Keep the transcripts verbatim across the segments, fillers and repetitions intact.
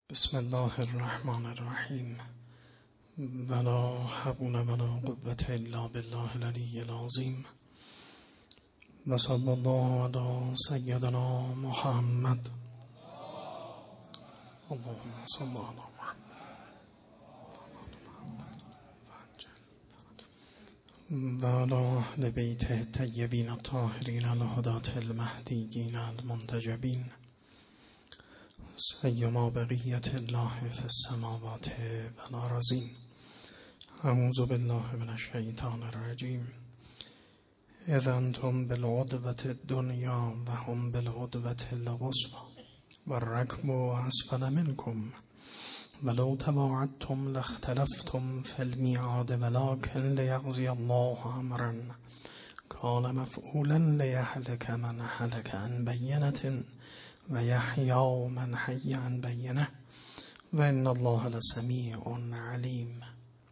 بسم الله الرحمن الرحیم. ولا حول ولا قوة الا بالله العلی العظیم. و صلی الله علی سیدنا محمد. اللهم صل علی محمد و علی اهل بیته الطیبین الطاهرین الهداة المهدیین المنتجبین، سیما بقیت الله فی السماوات و الارضین. اعوذ بالله من الشیطان الرجیم. اذا انتم بالعدوة الدنیا و هم بالعدوة القصوى و الرکب اسفل منکم ولو تواعدتم لاختلفتم فی المیعاد ولکن لیقضی الله امرا کان مفعولا لیهلک من هلک عن بینة و یحیی من حی عن بینه و ان الله لسمیع علیم.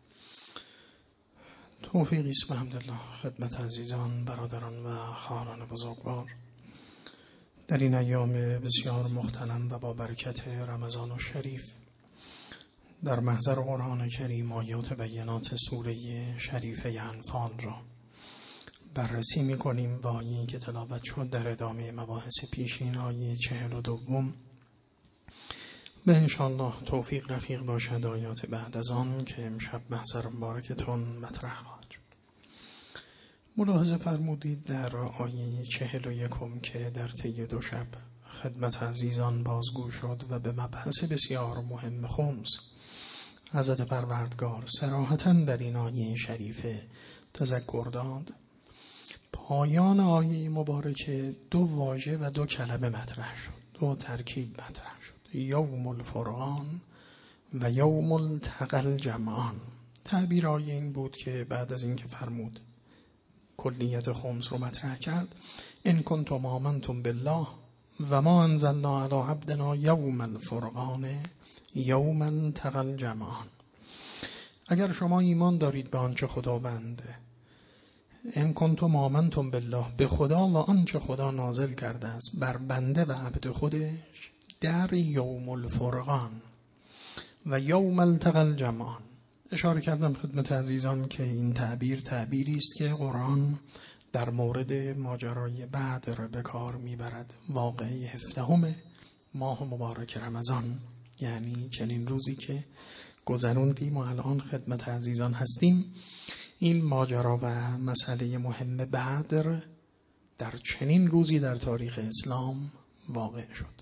توفیقی است بحمدالله خدمت عزیزان، برادران و خواهران بزرگوار در این ایام بسیار مغتنم و با برکت رمضان الشریف در محضر قرآن کریم آیات بینات سوره شریفه انفال را بررسی می کنیم. با آیه‌ای که تلاوت شد در ادامه مباحث پیشین، آیه چهل و دوم، به انشاءالله توفیق رفیق باشد آیات بعد از آن که امشب محضر مبارکتون مطرح خواهد شد. ملاحظه فرمودید در آیه چهل و یکم که در طی دو شب خدمت عزیزان بازگو شد و به مبحث بسیار مهم خمس حضرت پروردگار صراحتاً در این آیه شریفه تذکر داد. پایان آیه مبارکه دو واژه و دو کلمه مطرح شد، دو ترکیب مطرح شد: یوم الفرقان و یوم التقی الجمعان. تعبیر آیه این بود که بعد از این که فرمود کلیت خمس رو مطرح کرد: ان کنتم آمنتم بالله و ما انزلنا علی عبدنا یوم الفرقان یوم التقی الجمعان. اگر شما ایمان دارید به آنچه خداوند ان کنتم آمنتم بالله، به خدا و آنچه خدا نازل کرده است بر بنده و عبد خودش در یوم الفرقان و یوم التقی الجمعان. اشاره کردم خدمت عزیزان که این تعبیر تعبیری است که قرآن در مورد ماجرای بدر به کار میبرد. واقعه هفدهم ماه مبارک رمضان، یعنی چنین روزی که گذروندیم و الان خدمت عزیزان هستیم، این ماجرا و مسئله مهم بدر در چنین روزی در تاریخ اسلام واقع شد.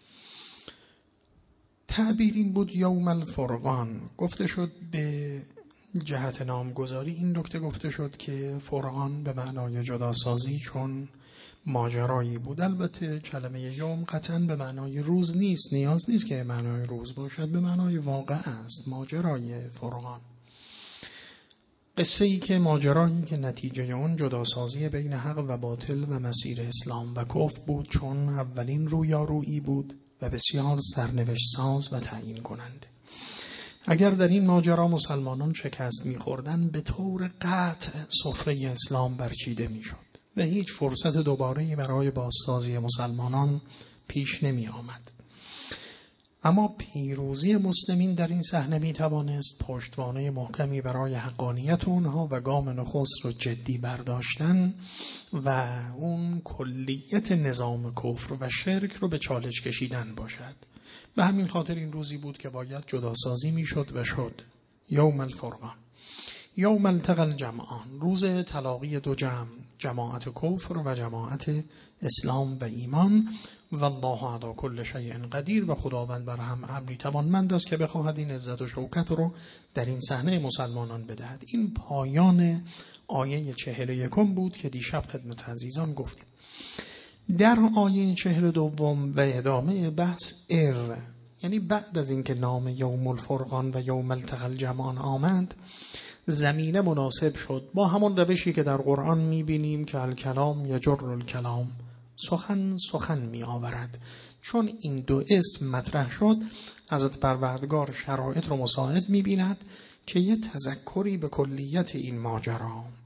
تعبیر این بود یوم الفرقان. گفته شد به جهت نامگذاری این نکته گفته شد که فرقان به معنای جداسازی چون ماجرایی بود. البته کلمه یوم قطعا به معنای روز نیست، نیاز نیست که به معنای روز باشد، به معنای واقع است. ماجرای فرقان، قصه ای که ماجرایی که نتیجه اون جداسازی بین حق و باطل و مسیر اسلام و کفر بود، چون اولین رویارویی بود و بسیار سرنوشت ساز و تعیین کننده. اگر در این ماجرا مسلمانان شکست می‌خوردن، به طور قطع سفره اسلام برچیده می‌شد و هیچ فرصت دوباره‌ای برای بازسازی مسلمانان پیش نمی آمد. اما پیروزی مسلمین در این صحنه می توانست پشتوانه محکمی برای حقانیت اونها و گام نخست رو جدی برداشتن و اون کلیت نظام کفر و شرک رو به چالش کشیدن باشد. به همین خاطر این روزی بود که باید جداسازی می شد و شد. یوم الفرقان یوم التقی الجمعان، روز تلاقی دو جمع، جماعت کفر و جماعت اسلام و ایمان. و الله علی کل شیء قدیر، و خداوند بر هم امری توانمند است که بخواهد این عزت و شوکت رو در این صحنه مسلمانان بدهد. این پایان آیه چهل و یکم بود که دیشب خدمت عزیزان گفتیم. در آیه چهل و دوم و ادامه بحث ار، یعنی بعد از اینکه نام یوم الفرقان و یوم التقی الجمعان آمد، زمینه مناسب شد با همون روشی که در قرآن می‌بینیم که الکلام یجر الکلام، سخن سخن می آورد. چون این دو اسم مطرح شد، حضرت پروردگار شرایط رو مساعد می بیند که یه تذکری به کلیت این ماجرا،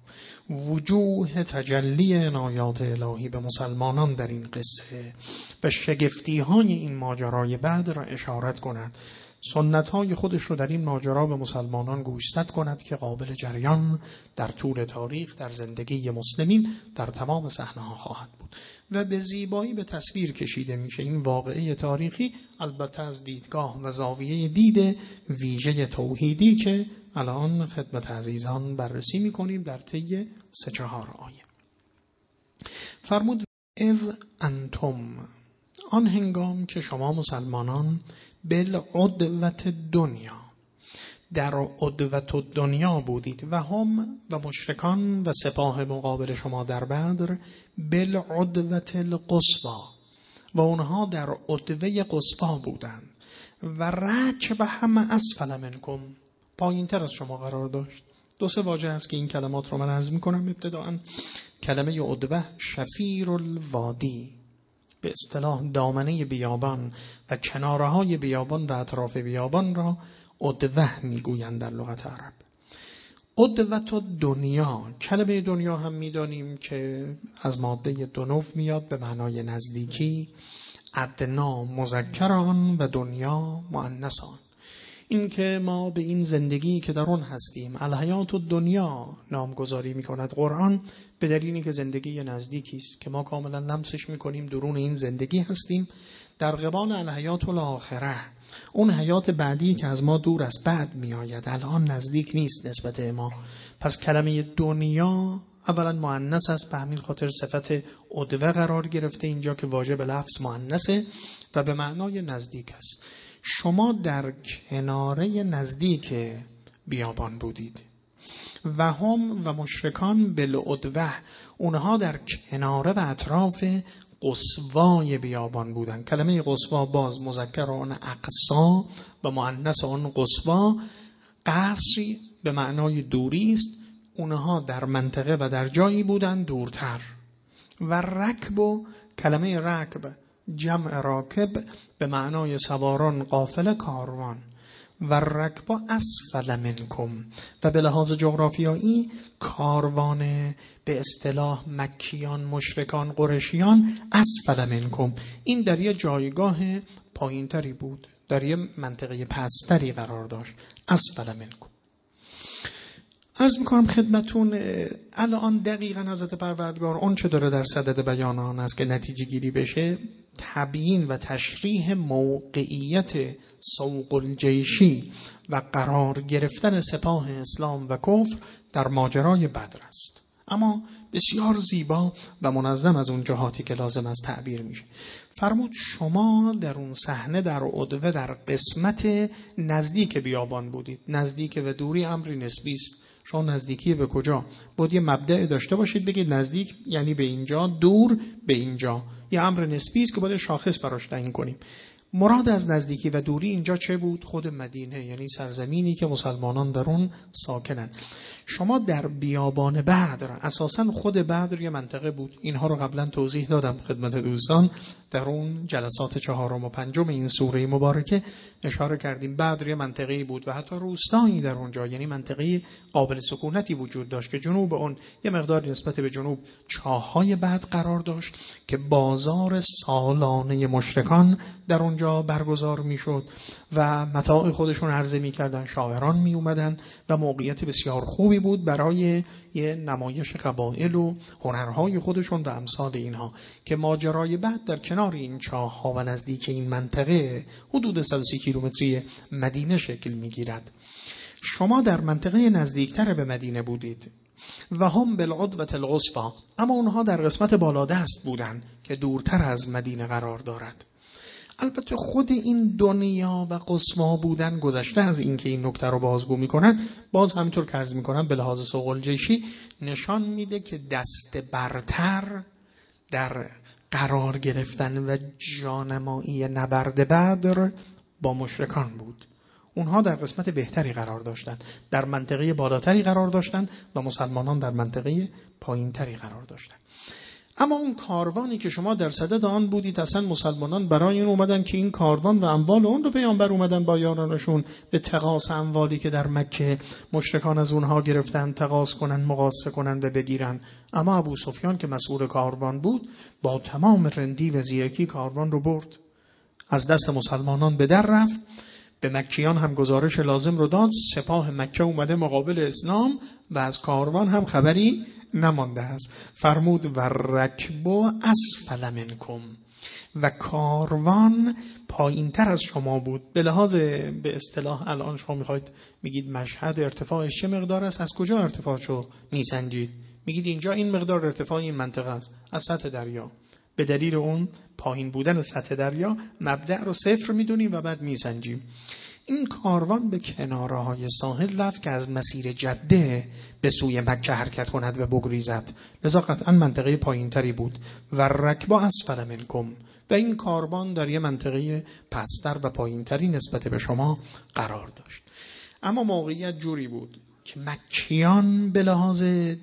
وجوه تجلی عنایات الهی به مسلمانان در این قصه و شگفتی های این ماجرای بعد را اشارت کند، سنت های خودش رو در این ماجرا به مسلمانان گوشزد کند که قابل جریان در طول تاریخ در زندگی مسلمین در تمام صحنه ها خواهد بود و به زیبایی به تصویر کشیده میشه این واقعه تاریخی، البته از دیدگاه و زاویه دید ویژه توحیدی که الان خدمت عزیزان بررسی میکنیم در طی سه چهار آیه. فرمود اذ انتم، آن هنگام که شما مسلمانان بالعدوة دنیا، در عدوة دنیا بودید، و هم و مشرکان و سپاه مقابل شما در بدر بالعدوة القصوى، و اونها در عدوه قصوی بودند، و رکب هم اسفل منکم، پایین تر از شما قرار داشت. دو سه واژه هست که این کلمات رو من عرض میکنم. ابتداءً کلمه عدوه شفیر الوادی، به اصطلاح دامنه بیابان و کناره های بیابان و اطراف بیابان را عدوه میگویند در لغت عرب. عدوة دنیا، کلمه دنیا هم میدانیم که از ماده دنو میاد به معنای نزدیکی، ادنا مذکر آن و دنیا مؤنث آن. این که ما به این زندگی که در آن هستیم الحیات الدنیا نامگذاری میکند قرآن، به دلیلی که زندگی نزدیکی است که ما کاملا لمسش میکنیم، درون این زندگی هستیم، در قبال الحیات الاخره، اون حیات بعدی که از ما دور است، بعد میآید، الان نزدیک نیست نسبت ما. پس کلمه دنیا اولا مؤنث است، به همین خاطر صفت عدوه قرار گرفته اینجا که واژه به لفظ مؤنثه و به معنای نزدیک است. شما در کناره نزدیک بیابان بودید و هم و مشرکان بالعدوه، اونها در کناره و اطراف قصوای بیابان بودند. کلمه قصوا باز مذکر آن اقصا و مؤنث آن قصوا، قصری به معنای دوری است، اونها در منطقه و در جایی بودند دورتر. و رکب و کلمه رکب جمع راکب به معنای سواران، قافله، کاروان. و رکب اسفل منکم، و به لحاظ جغرافیایی کاروان به اصطلاح مکیان، مشرکان، قریشیان اسفل منکم، این در یه جایگاه پایینتری بود، در یه منطقه پستری قرار داشت. اسفل منکم. عرض میکنم خدمتون الان دقیقاً حضرت پروردگار اون چه داره در صدد بیان آن است که نتیجه گیری بشه، تبیین و تشریح موقعیت سوق الجیشی و قرار گرفتن سپاه اسلام و کفر در ماجرای بدر است، اما بسیار زیبا و منظم از اون جهاتی که لازم است تعبیر میشه. فرمود شما در اون صحنه در عدوه در قسمت نزدیک بیابان بودید. نزدیک و دوری امری نسبی است. شما نزدیکی به کجا؟ باید یه مبدأ داشته باشید بگید نزدیک یعنی به اینجا، دور به اینجا. یه امر نسبی است که باید شاخص براش تعیین کنیم. مراد از نزدیکی و دوری اینجا چه بود؟ خود مدینه، یعنی سرزمینی که مسلمانان در اون ساکنن. شما در بیابان بدر، اساساً خود بدر یه منطقه بود، اینها رو قبلا توضیح دادم خدمت دوستان در اون جلسات چهارم و پنجم این سوره مبارکه اشاره کردیم. بدر یه منطقه‌ای بود و حتی روستایی در اونجا، یعنی منطقه قابل سکونتی وجود داشت که جنوب اون یه مقدار نسبت به جنوب چاه‌های بعد قرار داشت که بازار سالانه مشرکان در اونجا برگزار میشد و متاع خودشون عرضه میکردن، شاعران می اومدن و موقعیت بسیار خوبی بود برای یه نمایش قبایل و هنرهای خودشون و امثال اینها، که ماجرای بعد در کنار این چاه‌ها و نزدیک این منطقه حدود صد و سی کیلومتری مدینه شکل میگیرد. شما در منطقه نزدیکتر به مدینه بودید و هم بالعدوة القصوى، اما اونها در قسمت بالادست بودند که دورتر از مدینه قرار دارد. البته خود این دنیا و قصوا بودن گذشته از این که این نکته رو بازگو میکنن، باز همینطور که عرض میکنن به لحاظ سوق الجیشی نشان میده که دست برتر در قرار گرفتن و جانمایی نبرد بدر با مشرکان بود. اونها در قسمت بهتری قرار داشتند، در منطقه بالاتری قرار داشتند و مسلمانان در منطقه پایینتری قرار داشتند. اما اون کاروانی که شما در صدد آن بودید، اصلا مسلمانان برای این اومدن که این کاروان و اموال اون رو پیامبر اومدن با یارانشون به تقاص اموالی که در مکه مشرکان از اونها گرفتن تقاص کنن، مقاصه کنن و بگیرن. اما ابو سفیان که مسئول کاروان بود با تمام رندی و زیرکی کاروان رو برد، از دست مسلمانان به در رفت، به مکیان هم گزارش لازم رو داد. سپاه مکه اومده مقابل اسلام و از کاروان هم خبری نمانده است. فرمود و رکبو اسفل منکم، و کاروان پایین تر از شما بود. به لحاظ به اصطلاح الان شما میخواید میگید مشهد ارتفاعش چه مقدار است، از کجا ارتفاعشو میسنجید؟ میگید اینجا این مقدار ارتفاع این منطقه است از سطح دریا. به دلیل اون پایین بودن سطح دریا مبدأ رو صفر میدونیم و بعد میسنجیم. این کاروان به کناره های ساحل رفت که از مسیر جده به سوی مکه حرکت کند و بگریزد، لذا قطعا منطقه پایین تری بود. و رکبا اسفل منکم، و این کاروان در یه منطقه پستر و پایین تری نسبت به شما قرار داشت. اما موقعیت جوری بود که مکیان به لحاظ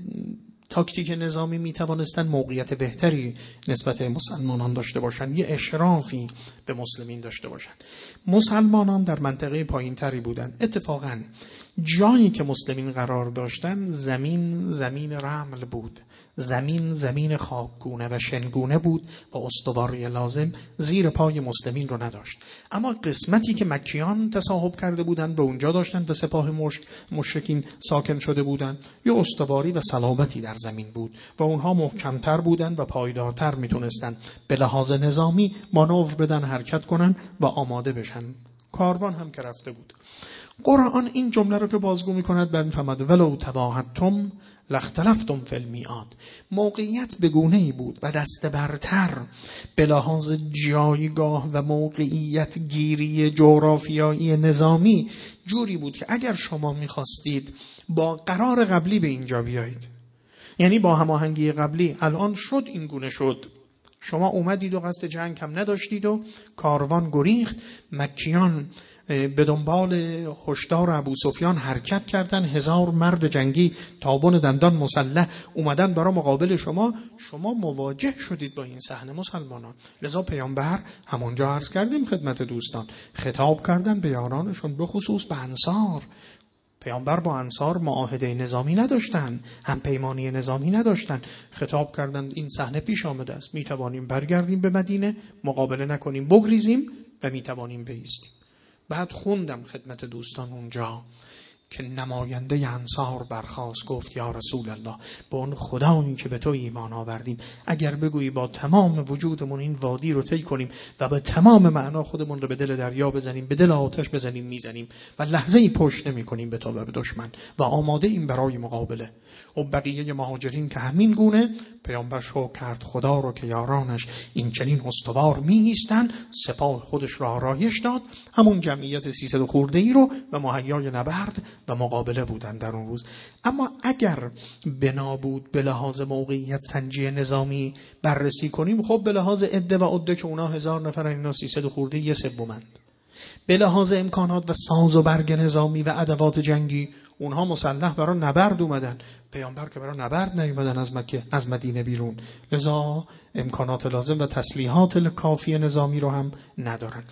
تاکتیک نظامی می توانستند موقعیت بهتری نسبت مسلمانان داشته باشند، یه اشرافی به مسلمین داشته باشند. مسلمانان در منطقه پایین تری بودند. اتفاقاً جایی که مسلمین قرار داشتن زمین زمین رمل بود، زمین زمین خاکگونه و شنگونه بود و استواری لازم زیر پای مسلمین رو نداشت. اما قسمتی که مکیان تصاحب کرده بودند به اونجا داشتند و سپاه مشک مشرکین ساکن شده بودند، یه استواری و صلابتی در زمین بود و اونها محکمتر بودند و پایدارتر میتونستند به لحاظ نظامی مانور بدن، حرکت کنن و آماده بشن. کاروان هم که رفته بود. قرآن این جمله رو که بازگو میکند برمی‌فهمد ولو تواعدتم لاختلفتم فی المیعاد. موقعیت به گونه‌ای بود و دست برتر به لحاظ جایگاه و موقعیت گیری جغرافیایی نظامی جوری بود که اگر شما میخواستید با قرار قبلی به اینجا بیایید، یعنی با هماهنگی قبلی، الان شد این گونه شد، شما اومدید و قصد جنگ هم نداشتید و کاروان گریخت، مکیان به دنبال هشدار ابو سفیان حرکت کردن، هزار مرد جنگی تابون دندان مسلح اومدن برای مقابل شما، شما مواجه شدید با این صحنه مسلمانان. لذا پیامبر همونجا عرض کردیم خدمت دوستان خطاب کردن به یارانشون، به خصوص به انصار. پیامبر با انصار معاهده نظامی نداشتن، هم پیمانی نظامی نداشتن. خطاب کردند این صحنه پیش آمده است، می توانیم برگردیم به مدینه، مقابله نکنیم، بگریزیم و می توانیم بایستیم. بعد خوندم خدمت دوستان اونجا که نماینده انصار برخاست، گفت یا رسول الله، با اون خدایی که به تو ایمان آوردیم، اگر بگویی با تمام وجودمون این وادی رو طی کنیم و به تمام معنا خودمون رو به دل دریا بزنیم، به دل آتش بزنیم، میزنیم و لحظه ای پشت نمی کنیم به تو و به دشمن و آماده این برای مقابله. و بقیه مهاجرین که همین گونه، پیامبر شکر کرد خدا رو که یارانش این چنین استوار می ایستند، سپاه خودش را آرایش داد، همون جمعیت سیصد خورده ای رو و مهیای نبرد و مقابله بودن در اون روز. اما اگر بنا بود به لحاظ موقعیت سنجی نظامی بررسی کنیم، خب به لحاظ عده و عده که اونا هزار نفر اینا سیصد خورده یه سومند، به لحاظ امکانات و ساز و برگ نظامی و ادوات جنگی اونها مسلح برای نبرد اومدن، پیامبر که برای نبرد نیومدن از مکه از مدینه بیرون، لذا امکانات لازم و تسلیحات کافی نظامی رو هم ندارن.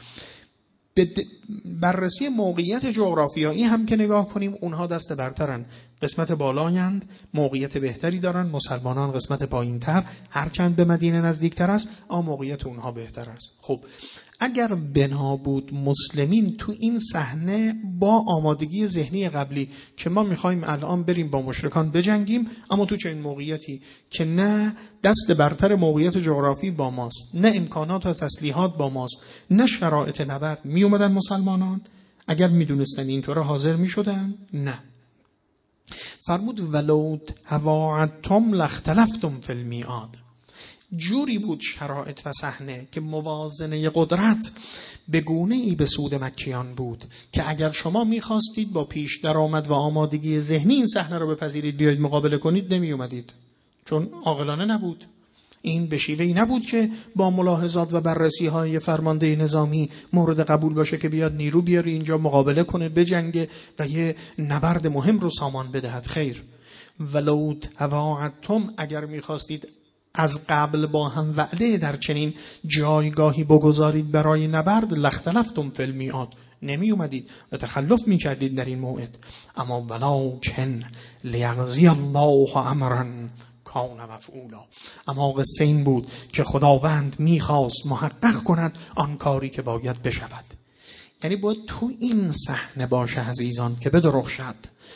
به بررسی موقعیت جغرافیایی هم که نگاه کنیم، اونها دست برترن، قسمت بالایند، موقعیت بهتری دارن، مسلمانان قسمت پایینتر، هرچند به مدینه نزدیکتر است اما موقعیت اونها بهتر است. خب اگر بنا بود مسلمین تو این صحنه با آمادگی ذهنی قبلی که ما میخوایم الان بریم با مشرکان بجنگیم، اما تو چنین موقعیتی که نه دست برتر موقعیت جغرافی با ماست، نه امکانات و تسلیحات با ماست، نه شرایط نبرد، می اومدن مسلمانان اگر میدونستن اینطور حاضر میشدن؟ نه. فرمود ولو تواعدتم لاختلفتم فی المیعاد. جوری بود شرایط و صحنه که موازنه قدرت به گونه‌ای به سود مکیان بود که اگر شما می‌خواستید با پیش درآمد و آمادگی ذهنی این صحنه رو بپذیرید بیاید مقابله کنید، نمی اومدید، چون عاقلانه نبود. این به شیوهی نبود که با ملاحظات و بررسی‌های فرمانده نظامی مورد قبول باشه که بیاد نیرو بیاره اینجا مقابله کنه، بجنگه و یه نبرد مهم رو سامان بدهد. خیر، ولو تواعدتم، اگر می‌خواستید از قبل با هم وعده در چنین جایگاهی بگذارید برای نبرد، لختلفتم فی المیعاد، نمی اومدید و تخلف می کردید در این موعد. اما ولکن لیقضی الله امرا کان مفعولا، اما قصه این بود که خداوند میخواست محقق کند آن کاری که باید بشود. یعنی باید تو این صحنه باشه عزیزان که بدرخشد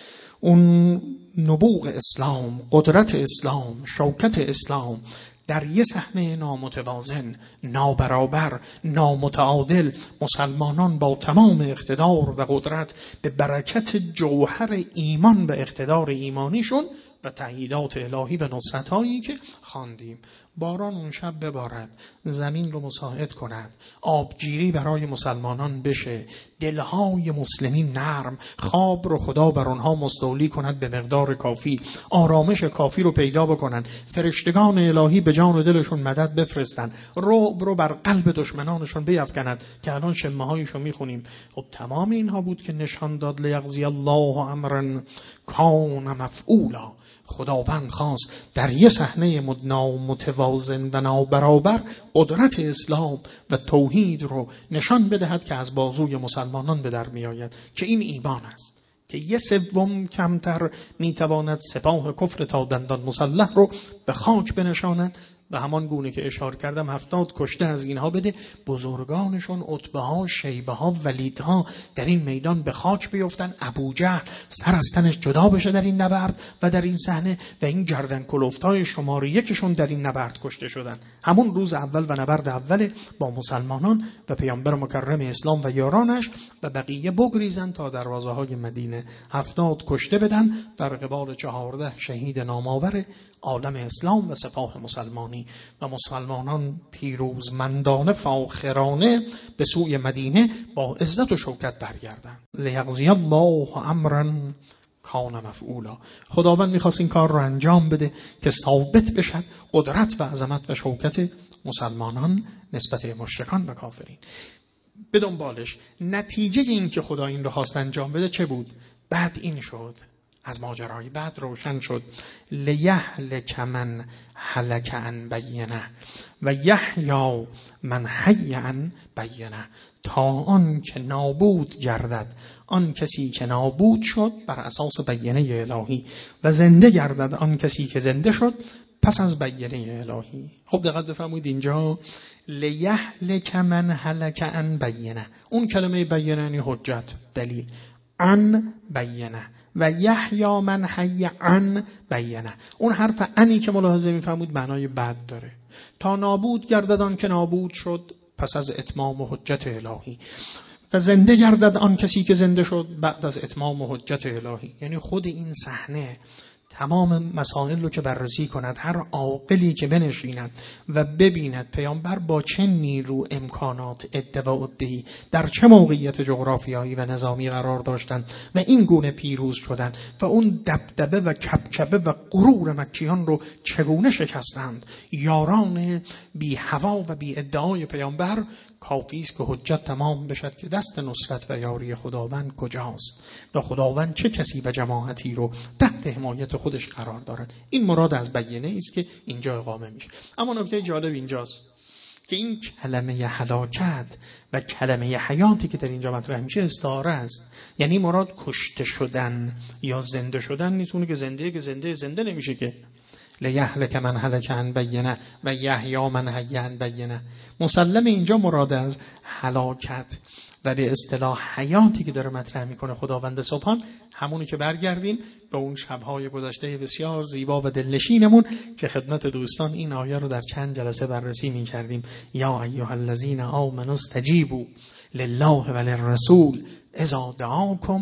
اون نبوغ اسلام، قدرت اسلام، شوکت اسلام در یه صحنه نامتوازن، نابرابر، نامتعادل. مسلمانان با تمام اقتدار و قدرت به برکت جوهر ایمان و اقتدار ایمانیشون و تأییدات الهی و نصرت‌هایی که خواندیم، باران اون شب ببارد، زمین رو مساعد کند، آبگیری برای مسلمانان بشه، دلهای مسلمین نرم، خواب رو خدا بر آنها مستولی کند به مقدار کافی، آرامش کافی رو پیدا بکنن، فرشتگان الهی به جان و دلشون مدد بفرستن، رعب رو بر قلب دشمنانشون بیفکند که الان شمه‌هایشو میخونیم. خب تمام اینها بود که نشان داد لیقضی الله امرا کان مفعولا. خداوند خواست در یه صحنه متوازن و نابرابر قدرت اسلام و توحید رو نشان بدهد که از بازوی مسلمانان به در می آید، که این ایمان است که یه سوم کمتر می تواند سپاه کفر تا دندان مسلح رو به خاک بنشاند. و همان گونه که اشاره کردم هفتاد کشته از اینها بده، بزرگانشون عتبه ها، شیبه ها، ولیدها در این میدان به خاک بیفتن، ابوجهل سر از تنش جدا بشه در این نبرد و در این صحنه، و این گردن کلفتای شماره یکشون در این نبرد کشته شدن همون روز اول و نبرد اول با مسلمانان و پیامبر مکرم اسلام و یارانش، و بقیه بگریزن تا دروازه های مدینه. هفتاد کشته بدن در قبال چهارده شهید نامآور عالم اسلام و سپاه مسلمانی، و مسلمانان پیروزمندانه فاخرانه به سوی مدینه با عزت و شوکت برگردند. لیقضی الله امرا کان مفعولا. خداوند میخواست این کار رو انجام بده که ثابت بشد قدرت و عظمت و شوکت مسلمانان نسبت مشرکان و کافرین. به دنبالش نتیجه این که خدا این رو خواست انجام بده چه بود؟ بعد این شد، از ماجرای بعد روشن شد، لیهلک من هلک عن بینه و یحیی من حی عن بینه، تا آن که نابود گردد آن کسی که نابود شد بر اساس بینه الهی، و زنده گردد آن کسی که زنده شد پس از بینه الهی. خب دقت بفرمایید اینجا لیهلک من هلک عن بینه، اون کلمه بینه یعنی حجت، دلیل، عن بینه، و یحیی من حی عن بینه، اون حرف انی که ملاحظه می‌فرمایید معنای بعد داره. تا نابود گردد آن که نابود شد پس از اتمام حجت الهی، و زنده گردد آن کسی که زنده شد بعد از اتمام حجت الهی. یعنی خود این صحنه تمام مسائل رو که بررسی کند، هر عاقلی که بنشیند و ببیند پیامبر با چه نیرو، امکانات، ادعا و ادعی در چه موقعیت جغرافیایی و نظامی قرار داشتند و این گونه پیروز شدند و اون دبدبه و کبکبه و غرور مکیان رو چگونه شکستند، یاران بی هوا و بی ادعای پیامبر، کافی است که حجت تمام بشد که دست نصرت و یاری خداوند کجاست و خداوند چه کسی و جماعتی رو تحت حمایت خودش قرار دارد. این مراد از بیانیه است که اینجا اقامه میشه. اما نکته جالب اینجاست که این کلمه هلاکت و کلمه حیاتی که در اینجا مطرح میشه استعاره است. یعنی مراد کشته شدن یا زنده شدن نیست، که زنده که زنده زنده نمیشه که. لیهلک من هلک عن بینه و یحیی من حی عن بینه. مسلم اینجا مراد از هلاکت و به اصطلاح حیاتی که داره مطرح میکنه خداوند سبحان، همونی که برگردیم به اون شبهای گذشته بسیار زیبا و دلنشینمون که خدمت دوستان این آیه رو در چند جلسه بررسی میکردیم. یا ایها الذین آمنوا استجیبوا لله و للرسول اذا دعاکم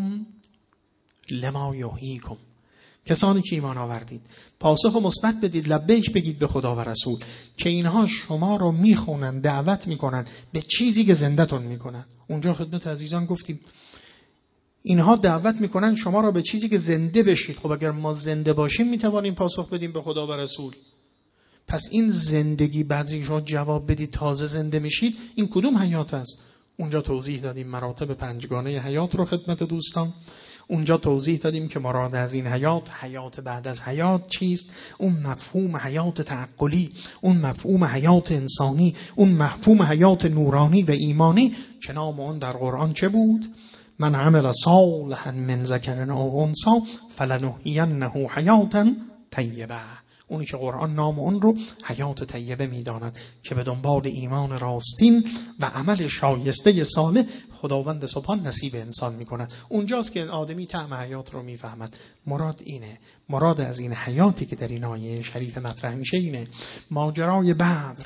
لما یحییکم. کسانی که ایمان آوردید پاسخ مثبت بدید، لبیک بگید به خدا و رسول که اینها شما رو میخونن، دعوت میکنن به چیزی که زنده‌تون میکنن. اونجا خدمت عزیزان گفتیم اینها دعوت میکنن شما رو به چیزی که زنده بشید. خب اگر ما زنده باشیم میتوانیم پاسخ بدیم به خدا و رسول. پس این زندگی بعدی شما جواب بدید تازه زنده میشید، این کدوم حیات است؟ اونجا توضیح دادیم مراتب پنجگانه حیات رو خدمت دوستان. اونجا توضیح دادیم که مراد از این حیات، حیات بعد از حیات چیست؟ اون مفهوم حیات تعقلی، اون مفهوم حیات انسانی، اون مفهوم حیات نورانی و ایمانی که نام اون در قرآن چه بود؟ من عمل صالحا من ذکر او انثی فلنحیینه حیاتا طیبه. اونی که قرآن نام اون رو حیات طیبه میداند که به دنبال ایمان راستین و عمل شایسته صالح خداوند سبحان نصیب انسان میکند. اونجاست که آدمی طعم حیات رو میفهمد. مراد اینه، مراد از این حیاتی که در این آیه شریف مطرح میشه اینه. ماجرای بدر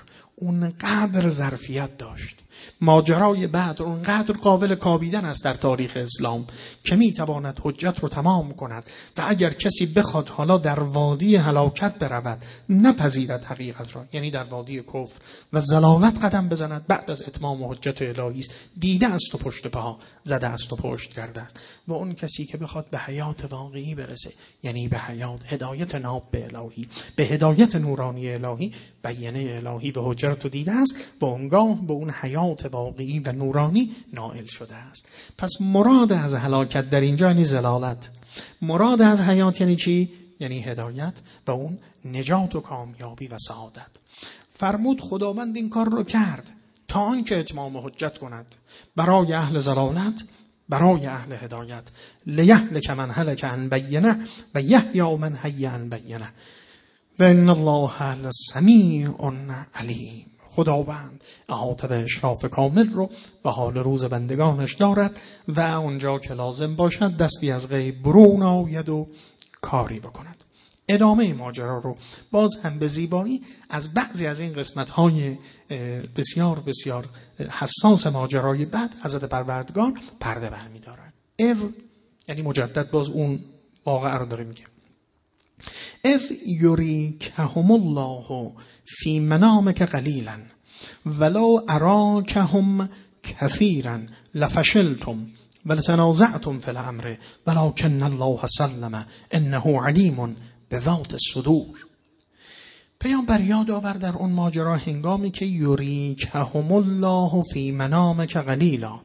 اونقدر ظرفیت داشت، ماجرای بدر اونقدر قابل کاویدن است در تاریخ اسلام که میتواند حجت رو تمام کند و اگر کسی بخواد حالا در وادی هلاکت برود نپذیرد حقیقت را، یعنی در وادی کفر و ضلالت قدم بزند، بعد از اتمام حجت الهی است، دیده است و پشت پا زده است و پشت گردد. و اون کسی که بخواد به حیات واقعی برسه، یعنی به حیات هدایت ناب به الهی، به هدایت نورانی الهی، بیانه الهی به حجت رو دیده است و اونگاه به اون حیات واقعی و نورانی نائل شده است. پس مراد از هلاکت در اینجا یعنی ضلالت، مراد از حیات یعنی چی؟ یعنی هدایت و اون نجات و کامیابی و سعادت. فرمود خداوند این کار رو کرد تا آنکه اتمام حجت کند برای اهل ضلالت، برای اهل هدایت. لیهلک من هلک عن بینه و یحیی من حی عن بینه و ان الله سمیع علیم. خداوند احاطه به اشراف کامل رو به حال روز بندگانش دارد و اونجا که لازم باشد دستی از غیب برون آید و کاری بکند. ادامه ماجرا رو باز هم به زیبایی از بعضی از این قسمت‌های بسیار بسیار حساس ماجرای بعد حضرت پروردگار پرده برمی‌دارد. اف یعنی مجدد باز اون واقعه رو داره میگه. اف یریکهم الله فی منامک قلیلا ولو اراکهم کثیرا لفشلتم ولتنازعتم فی الامر ولکن الله سلم انه علیم بذات الصدور. پیامبر یاد آورد در اون ماجرا هنگامی که یریکهم الله فی منامک قلیلا.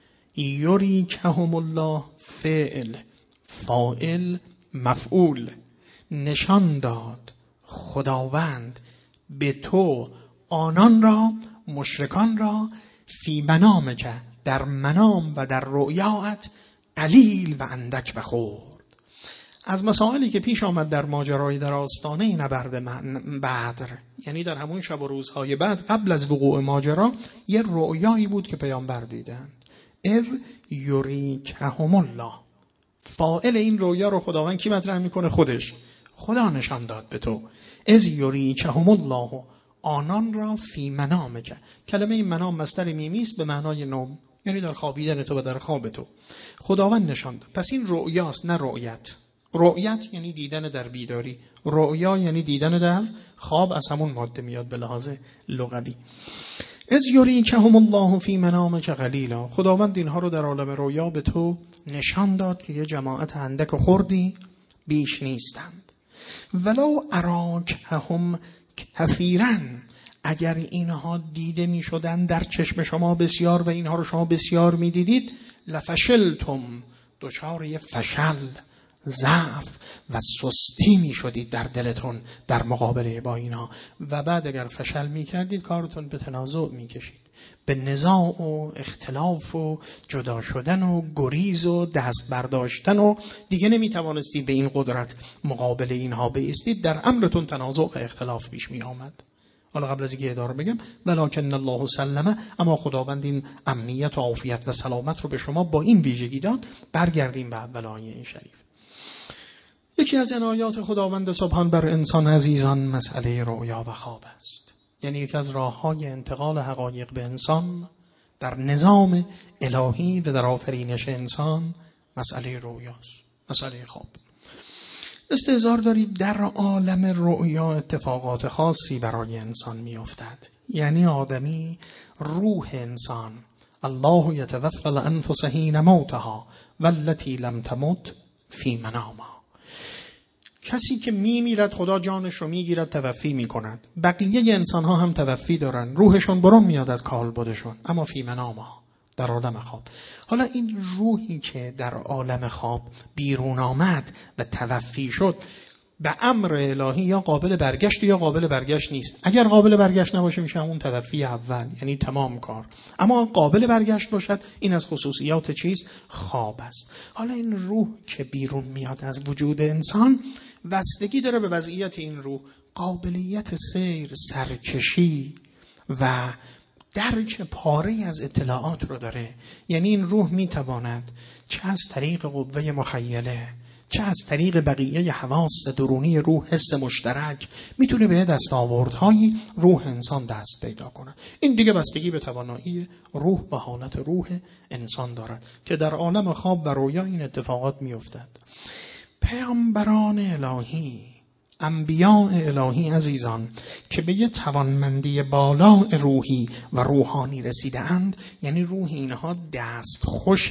یریکهم الله فعل، فاعل، مفعول. نشان داد خداوند به تو آنان را، مشرکان را، فی منامک در منام و در رؤیات، قلیل و اندک و خرد. از مسائلی که پیش آمد در ماجرای در آستانه نبرد بدر، یعنی در همون شب و روزهای بعد قبل از وقوع ماجرا، یه رؤیایی بود که پیامبر دیدند. اذ یریکهم الله. فاعل این رؤیا رو خداوند کی مطرح میکنه؟ خودش. خدا نشان داد به تو. اذ یریکهم الله، آنان را فی منامک. کلمه این منام مصدر میمی است به معنای نوم، یعنی در خوابیدن تو و در خواب تو خداوند نشان داد. پس این رؤیاست نه رؤیت. رؤیت یعنی دیدن در بیداری، رؤیا یعنی دیدن در خواب، از همون ماده میاد به لحاظ لغوی. از یریکهم الله فی منامک قلیلا. خداوند اینها رو در عالم رؤیا به تو نشان داد که یه جماعت اندک و خردی بیش نیستند. ولو اراکهم کثیرا، اگر اینها دیده می شدن در چشم شما بسیار و اینها رو شما بسیار می دیدید، لفشلتم، دچار یه فشل، ضعف و سستی می شدید در دلتون در مقابله با اینا و بعد اگر فشل می کردید کارتون به تنازع می کشید، به نزاع و اختلاف و جدا شدن و گریز و دست برداشتن و دیگه نمی توانستید به این قدرت مقابل اینها بایستید. در امرتون تنازع و اختلاف پیش می آمد. حالا قبل از اینکه اداره بگم، ولکن الله سلمه، اما خداوند این امنیت و عافیت و سلامت رو به شما با این ویژگی داد. برگردیم به اول آیه این شریف. یکی از عنایات خداوند سبحان بر انسان عزیزان مسئله رؤیا و خواب است. یعنی یکی از راه‌های انتقال حقایق به انسان در نظام الهی و در آفرینش انسان مسئله رویاست، مسئله خواب. استحضار دارید در عالم رؤیا اتفاقات خاصی برای انسان میافتد. یعنی آدمی، روح انسان، الله یتوفی الانفس حین موتها والتی لم تمت فی منامها. کسی که میمیرد خدا جانش رو میگیرد، توفی میکند. بقیه انسان ها هم توفی دارن، روحشون برون میاد از کالبدشون، اما فی منامها، در عالم خواب. حالا این روحی که در عالم خواب بیرون آمد و توفی شد به امر الهی یا قابل برگشت یا قابل برگشت نیست. اگر قابل برگشت نباشه میشه همون توفی اول، یعنی تمام کار. اما قابل برگشت باشد، این از خصوصیات چیز خواب است. حالا این روح که بیرون میاد از وجود انسان وصلگی داره به وضعیت این روح، قابلیت سیر، سرکشی و درک پاره از اطلاعات رو داره. یعنی این روح میتواند چه از طریق قوه مخیله، چه از طریق بقیه حواس درونی روح، حس مشترک، میتونه به دستاوردهای روح انسان دست پیدا کنه. این دیگه بستگی به توانایی روح و حالت روح انسان دارد که در عالم خواب و رویا این اتفاقات میافتد. پیامبران الهی، انبیاء الهی عزیزان که به یه توانمندی بالا روحی و روحانی رسیده اند، یعنی روح اینها دستخوش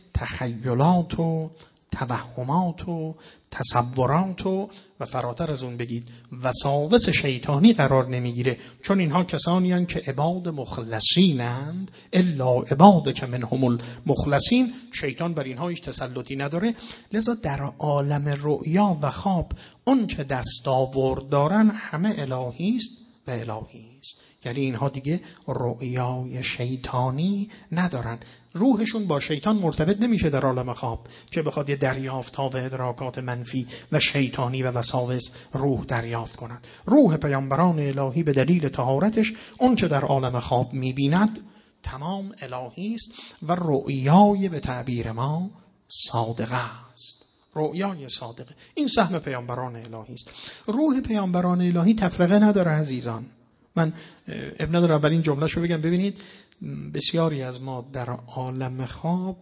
تخیلات و توهمات و تصورات و و فراتر از اون بگید وساوس شیطانی قرار نمیگیره، چون اینها کسانی هستند که عباد مخلصینند، الا عباد که منهم المخلصین. شیطان بر اینها هیچ تسلطی نداره. لذا در عالم رؤیا و خواب اون که دستاورد دارن همه الهی است و الهی است. یعنی اینها دیگه رؤیای شیطانی ندارن. روحشون با شیطان مرتبط نمیشه در عالم خواب که بخواد یه دریافت‌ها و ادراکات منفی و شیطانی و وساوس روح دریافت کنند. روح پیامبران الهی به دلیل طهارتش اون چه در عالم خواب میبیند تمام الهی است و رؤیای به تعبیر ما صادقه است. رؤیای صادقه این سهم پیامبران الهی است. روح پیامبران الهی تفرقه نداره عزیزان. من ابن نداره اولین جمله‌شو بگم. ببینید بسیاری از ما در عالم خواب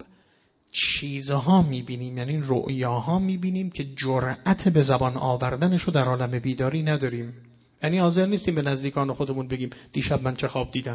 چیزها میبینیم، یعنی رؤیاها میبینیم که جرأت به زبان آوردنشو در عالم بیداری نداریم. یعنی حاضر نیستیم به نزدیکان خودمون بگیم دیشب من چه خواب دیدم،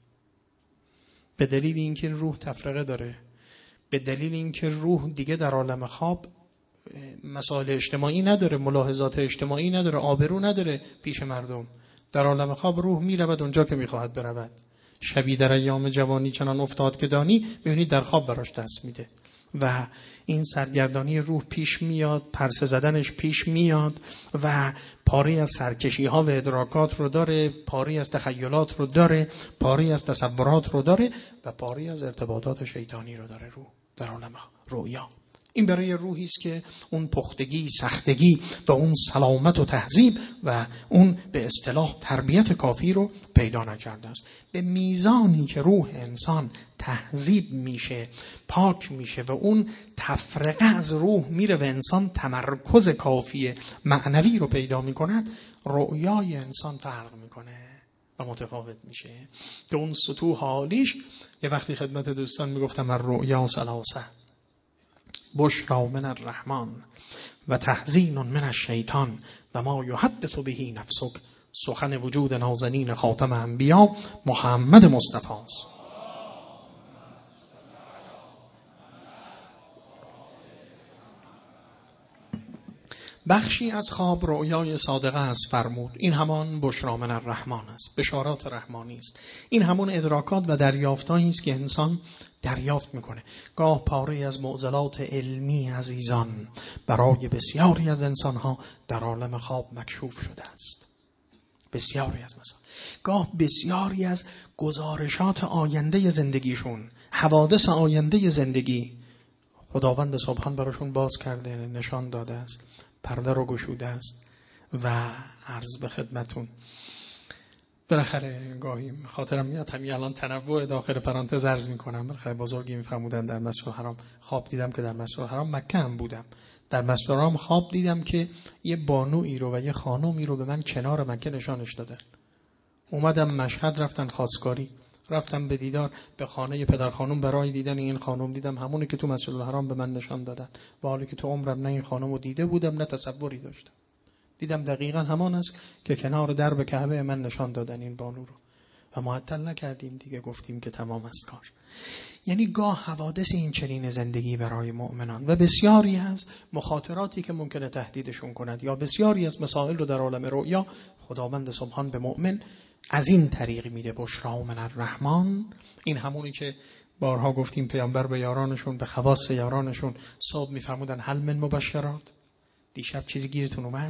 به دلیل اینکه روح تفرقه داره، به دلیل اینکه روح دیگه در عالم خواب مسائل اجتماعی نداره، ملاحظات اجتماعی نداره، آبرو نداره پیش مردم. در عالم خواب روح میرود اونجا که میخواهد برود. شبی در ایام جوانی چنان افتاد که دانی، میبینید در خواب براش دست میده و این سرگردانی روح پیش میاد، پرسه زدنش پیش میاد و پاری از سرکشی ها و ادراکات رو داره، پاری از تخیلات رو داره، پاری از تصورات رو داره و پاری از ارتباطات شیطانی رو داره روح در عالم رؤیا. این برای روحی است که اون پختگی، سختگی و اون سلامت و تهذیب و اون به اصطلاح تربیت کافی رو پیدا نکرده است. به میزانی که روح انسان تهذیب میشه، پاک میشه و اون تفرقه از روح میره و انسان تمرکز کافی معنوی رو پیدا میکند، رؤیای انسان فرق میکنه و متفاوت میشه. که اون سطوح حالیش یه وقتی خدمت دوستان میگفتم الرؤیا ثلاثه، بشرا من الرحمن و تحزین من الشیطان و ما یحدث به نفسک، سخن وجود نازنین خاتم انبیا محمد مصطفی است. بخشی از خواب رؤیای صادقه است فرمود. این همان بشرا من الرحمن است، بشارات رحمانی است. این همون ادراکات و دریافتایی است که انسان دریافت میکنه. گاه پاره از معضلات علمی عزیزان برای بسیاری از انسانها در عالم خواب مکشوف شده است. بسیاری از مثلا گاه بسیاری از گزارشات آینده زندگیشون، حوادث آینده زندگی خداوند سبحان براشون باز کرده، نشان داده است، پرده رو گشوده است. و عرض به خدمتون بالاخره گاهی خاطرم میاد همین الان تنوع داخل پرانتز عرض میکنم. بالاخره بزرگی میفرمودن در مسجد الحرام خواب دیدم که در مسجد الحرام مکه هم بودم. در مسجد الحرام خواب دیدم که یه بانویی رو و یه خانومی رو به من کنار مکه نشانش دادن. اومدم مشهد، رفتن خواستگاری، رفتم به دیدار به خانه پدر خانم برای دیدن این خانم. دیدم همونی که تو مسجد الحرام به من نشان دادن، و حالی که تو عمرم نه این خانم رو دیده بودم نه تصوری داشتم. دیدم دقیقاً همان است که کنار درب کعبه من نشان دادن این بانو رو و معطل نکردیم دیگه، گفتیم که تمام است کار. یعنی گاه حوادث این چنین زندگی برای مؤمنان و بسیاری از مخاطراتی که ممکنه تهدیدشون کند یا بسیاری از مسائل رو در عالم رؤیا خداوند سبحان به مؤمن از این طریق میده. بشرا من الرحمن، این همونی که بارها گفتیم پیامبر به یارانشون، به خواص یارانشون صبح میفرمودن هل من مبشرات، دیشب چیزی گیرتون اومد؟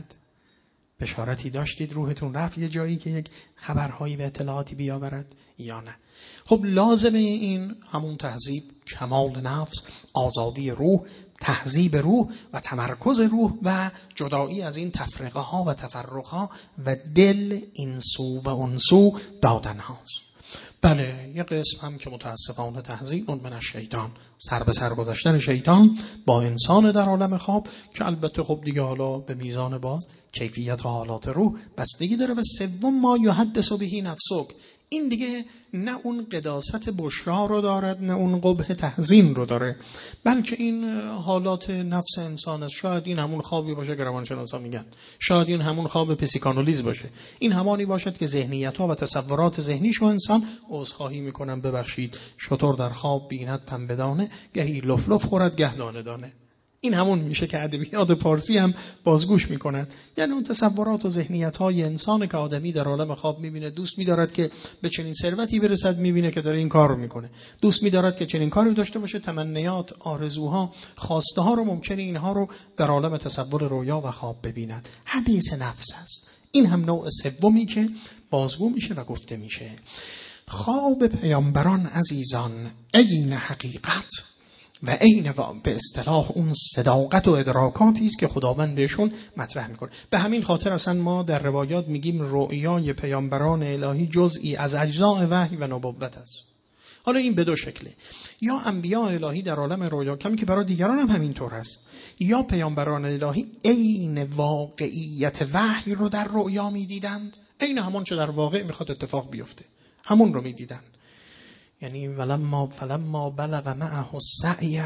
بشارتی داشتید؟ روحتون رفت یه جایی که یک خبرهایی و اطلاعاتی بیاورد یا نه؟ خب لازمه این همون تهذیب، کمال نفس، آزادی روح، تهذیب روح و تمرکز روح و جدایی از این تفرقه ها و تفرق ها و دل این سو و اون سو دادن هاست. بله یه قسم هم که متاسفانه تهذیب اون من از شیطان، سر به سر گذاشتن شیطان با انسان در عالم خواب، که البته خب دیگه حالا به میزان باز کیفیت و حالات روح بستگی داره. و سوم ما یحدث به نفسک، این دیگه نه اون قداست بشرا رو دارد نه اون قبح تحزین رو داره، بلکه این حالات نفس انسان است. شاید این همون خوابی باشه که روانشناسا میگن، شاید این همون خواب پسیکانالیز باشه، این همانی باشد که ذهنیت ها و تصورات ذهنیشو انسان عذرخواهی میکنن ببخشید شطور در خواب بیند پنبه دانه، گهی لف لف خورد گه دانه دانه. این همون میشه که ادبیات پارسی هم بازگوش میکنند، یعنی اون تصورات و ذهنیت های انسان که آدمی در عالم خواب میبینه، دوست میدارد که به چنین ثروتی برسد، میبینه که داره این کار رو میکنه، دوست میدارد که چنین کاری داشته باشه، تمنیات، آرزوها، خواسته ها رو ممکنه اینها رو در عالم تصور رویا و خواب ببیند. حدیث نفس است. این هم نوع سومی که بازگو میشه و گفته میشه. خواب پیامبران عزیزان عین حقیقت و عین به اصطلاح اون صداقت و ادراکاتی است که خداوند بهشون مطرح میکنه. به همین خاطر اصلا ما در روایات میگیم رؤیای پیامبران الهی جزئی از اجزاء وحی و نبوت است. حالا این به دو شکله، یا انبیاء الهی در عالم رؤیا، کمی که برای دیگران هم همینطور است، یا پیامبران الهی عین واقعیت وحی رو در رؤیا میدیدند، عین همون چه در واقع میخواد اتفاق بیفته همون رو میدیدند. یعنی ولما فلما بلغ معه السعی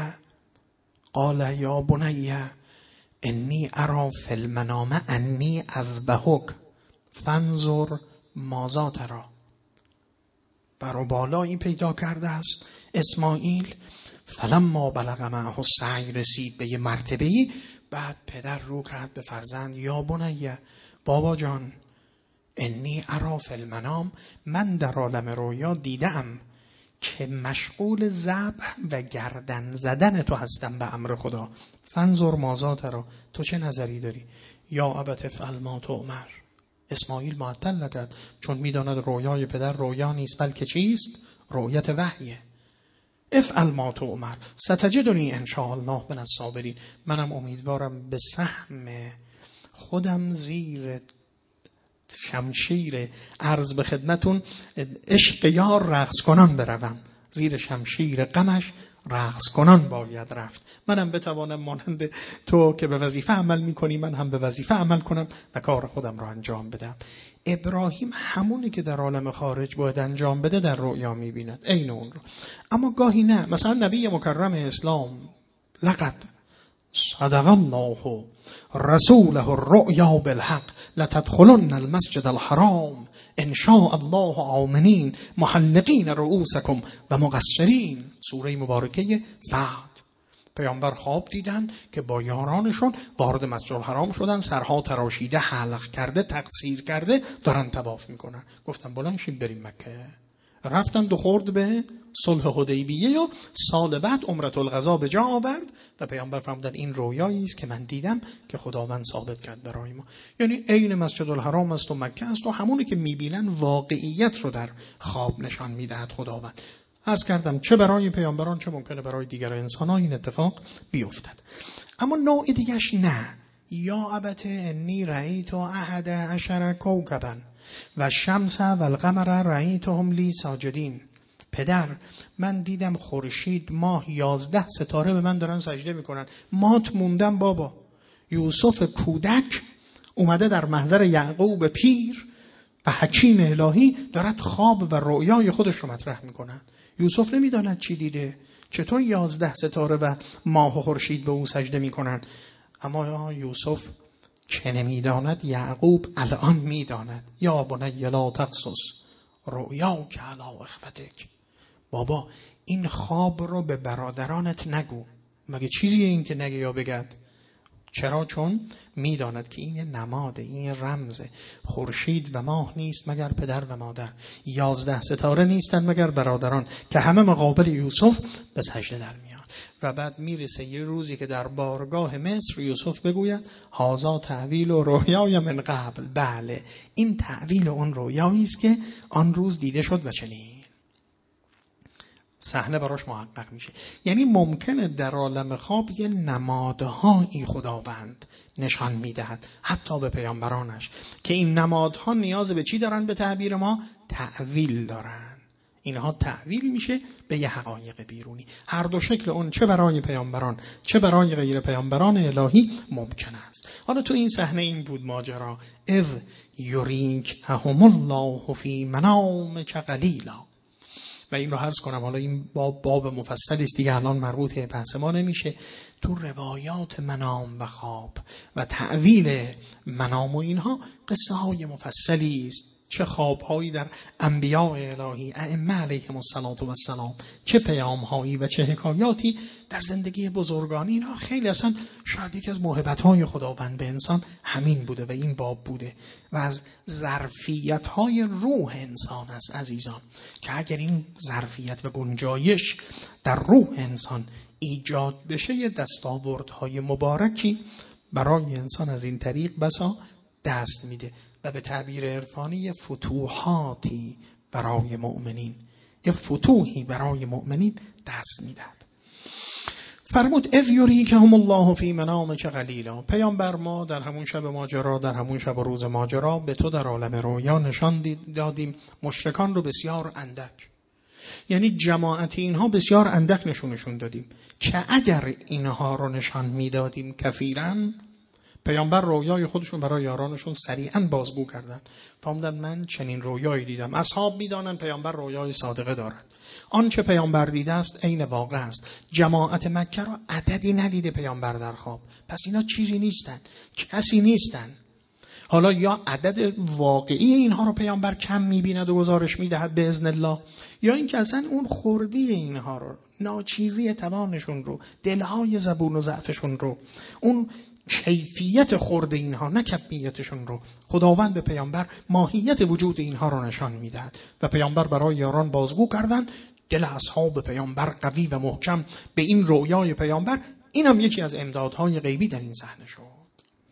قال یا بنی انی ارى فی المنام انی اذبحک فانظر ماذا تری. بر بالا این پیدا کرده است اسماعیل، فلما بلغ معه السعی رسید به یه مرتبه‌ای، بعد پدر رو کرد به فرزند، یا بنی بابا جان انی ارى فی المنام، من در عالم رویا دیدم که مشغول ذبح و گردن زدن تو هستم به امر خدا. فانظر ماذا تری، تو چه نظری داری؟ یا ابت افعل ما تؤمر. اسماعیل معطل نکرد، چون میداند رویای پدر رویا نیست بلکه چیست؟ رؤیت وحیه. افعل ما تؤمر ستجدنی ان شاء الله من الصابرین. منم امیدوارم به سهم خودم زیر شمشیر عرض به خدمتون عشق یار رقص کنان بروم، زیر شمشیر غمش رقص کنان باید رفت. منم بتوانم مانند تو که به وظیفه عمل میکنی من هم به وظیفه عمل کنم و کار خودم رو انجام بدم. ابراهیم همونی که در عالم خارج باید انجام بده در رؤیا میبیند، عین اون رو. اما گاهی نه، مثلا نبی مکرم اسلام لقد صدق الله رسوله الرؤیا بالحق لتدخلن المسجد الحرام ان شاء الله آمنین محلقین رؤوسکم و مقصرین. سوره مبارکه بعد پیامبر خواب دیدن که با یارانشون وارد مسجد الحرام شدن، سرها تراشیده، حلق کرده، تقصیر کرده، دارن طواف میکنن. گفتن بلند شیم بریم مکه. رفتن دو خورد به صلح حدیبیه و سال بعد عمرة القضا به جا آورد و پیامبر فرمودن این رویایی است که من دیدم که خداوند ثابت کرد برای ما. یعنی عین مسجد الحرام است و مکه است و همونی که میبینن واقعیت رو در خواب نشان میدهد خداوند. عرض کردم چه برای پیامبران چه ممکنه برای دیگر انسان‌ها این اتفاق بیفتد. اما نوع دیگه‌اش نه. یا ابت انی رأیت احد عشر کوکبا و الشمس و القمر رأیتهم لی ساجدین. پدر من دیدم خورشید، ماه، یازده ستاره به من دارن سجده میکنن. مات موندم بابا. یوسف کودک اومده در محضر یعقوب پیر و حکیم الهی دارد خواب و رؤیای خودش رو مطرح میکنن. یوسف نمیداند چی دیده، چطور یازده ستاره و ماه و خورشید به او سجده میکنن. اما یوسف که نمیداند یعقوب الان میداند. یا بنی لا تقصص رؤیاک علی اخوتک. بابا این خواب رو به برادرانت نگو. مگه چیزیه این که نگه یا بگد؟ چرا؟ چون میداند که این نماد، این رمز خورشید و ماه نیست مگر پدر و مادر، یازده ستاره نیستند مگر برادران که همه مقابل یوسف به سجده در میان. و بعد میرسه یه روزی که در بارگاه مصر یوسف بگوید هذا تعویل و رویای من قبل، بله این تعویل اون رویایی است که آن روز دیده شد و چنین. صحنه براش محقق میشه. یعنی ممکنه در عالم خواب یه نمادهایی خداوند نشان میدهد حتی به پیامبرانش که این نمادها نیاز به چی دارن؟ به تعبیر ما تعویل دارن. اینها تعویل میشه به یه حقایق بیرونی. هر دو شکل اون چه برای پیامبران چه برای غیر پیامبران الهی ممکن است. حالا تو این صحنه این بود ماجرا اذ یریکهم الله فی منامک قلیلا. و این رو عرض کنم، حالا این باب باب مفصلی است دیگه، الان مربوط به بحث ما نمیشه. تو روایات منام و خواب و تعویل منام و اینها قصه های مفصلی است. چه خوابهایی در انبیاء الهی ائمه علیهم السلام، چه پیامهایی و چه حکایاتی در زندگی بزرگانی. اینا خیلی اصلا شاید یکی از موهبت‌های خداوند به انسان همین بوده و این باب بوده و از ظرفیت‌های روح انسان است عزیزان، که اگر این ظرفیت و گنجایش در روح انسان ایجاد بشه یه دستاوردهای مبارکی برای انسان از این طریق بسا دست میده و به تعبیر عرفانی فتوحاتی برای مؤمنین، یه فتوحی برای مؤمنین دست میدهد. فرمود اذ یریکهم الله فی منامک قلیلا. پیامبر ما در همون شب ماجرا، در همون شب و روز ماجرا به تو در عالم رویا نشان دادیم مشرکان رو بسیار اندک، یعنی جماعت اینها بسیار اندک نشونشون دادیم که اگر اینها رو نشان میدادیم کثیرن، پیامبر رویای خودشون برای یارانشون سریعا بازگو کردن. فهمیدن من چنین رویایی دیدم. اصحاب میدانن پیامبر رویای صادقه دارد. آنچه پیامبر دیده است عین واقع است. جماعت مکه را عددی ندیده پیامبر در خواب، پس اینا چیزی نیستن، کسی نیستن. حالا یا عدد واقعی اینها رو پیامبر کم میبیند و گزارش میدهد به اذن الله، یا اینکه اصلا اون خردی اینها رو، ناچیزی توانشون رو، دلهای زبون و ضعفشون رو، اون کیفیت خورد اینها نه کمیتشون رو، خداوند به پیامبر ماهیت وجود اینها رو نشان میدهد و پیامبر برای یاران بازگو کردن. دل اصحاب پیامبر قوی و محکم به این رویای پیامبر. اینم یکی از امدادهای غیبی در این صحنه شد.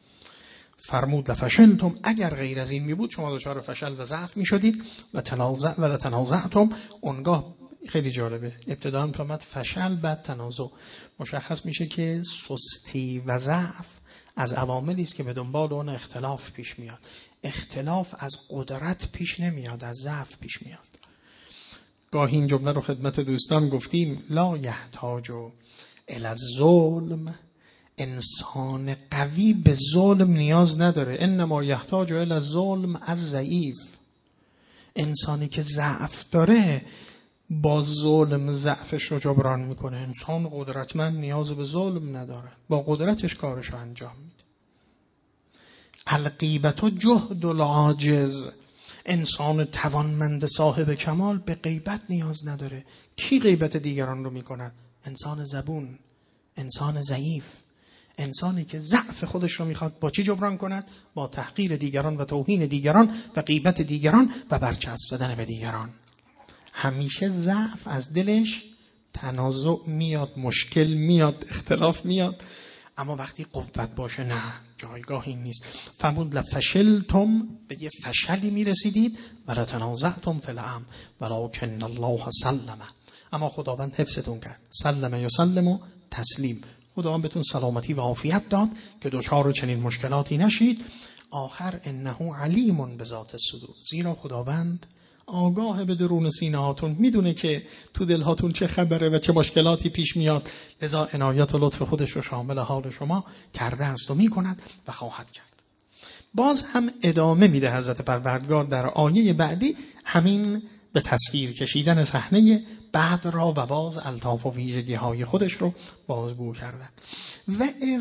فرمود لفشلتم، اگر غیر از این می بود شما دچار فشل و ضعف می شدید و تنازع و تنازعتم. اونگاه خیلی جالبه، ابتداً فرمود فشل بعد تنازع. مشخص میشه که سستی و ضعف از عواملی است که به دنبال اون اختلاف پیش میاد. اختلاف از قدرت پیش نمیاد، از ضعف پیش میاد. گاهی این جمله رو خدمت دوستان گفتیم، لا یحتاج الی الظلم، انسان قوی به ظلم نیاز نداره، انما یحتاج الی الظلم از ضعیف. انسانی که ضعف داره با ظلم ضعفش رو جبران میکنه. انسان قدرتمند نیاز به ظلم نداره، با قدرتش کارش رو انجام میده. الغیبت و جهد العاجز، انسان توانمند صاحب کمال به غیبت نیاز نداره. کی غیبت دیگران رو میکند؟ انسان زبون، انسان ضعیف، انسانی که ضعف خودش رو میخواد با چی جبران کند؟ با تحقیر دیگران و توهین دیگران و غیبت دیگران و برچسب زدن به دیگران. همیشه ضعف از دلش تنازع میاد، مشکل میاد، اختلاف میاد، اما وقتی قوت باشه نه، جایگاه این نیست. فرمود لفشلتم، به یه فشلی میرسیدید، و لتنازعتم فی الامر ولکن الله سلم، اما خداوند حفظتون کرد. سلم یسلم و تسلیم، خداوند بهتون سلامتی و عافیت داد که دچار چنین مشکلاتی نشید. آخر انه علیم بذات الصدور، زیرا خداوند آگاه به درون سینه هاتون، میدونه که تو دل هاتون چه خبره و چه مشکلاتی پیش میاد، لذا عنایت و لطف خودش رو شامل حال شما کرده است و میکند و خواهد کرد. باز هم ادامه میده حضرت پروردگار در آیه بعدی همین به تصویر کشیدن صحنه بعد را و باز الطاف و ویژگی های خودش رو بازگو کردن. و اذ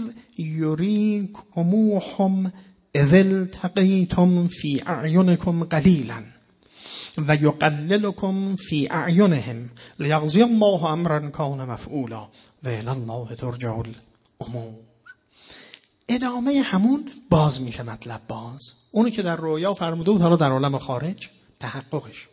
یریکموهم اذ التقیتم فی اعینکم قلیلا و یقللکم فی اعینهم لیقضی الله امرا کان مفعولا و الی الله ترجع الامور. ادامه همون باز میشه مطلب باز. اونی که در رویا فرموده بود حالا در عالم خارج تحققش.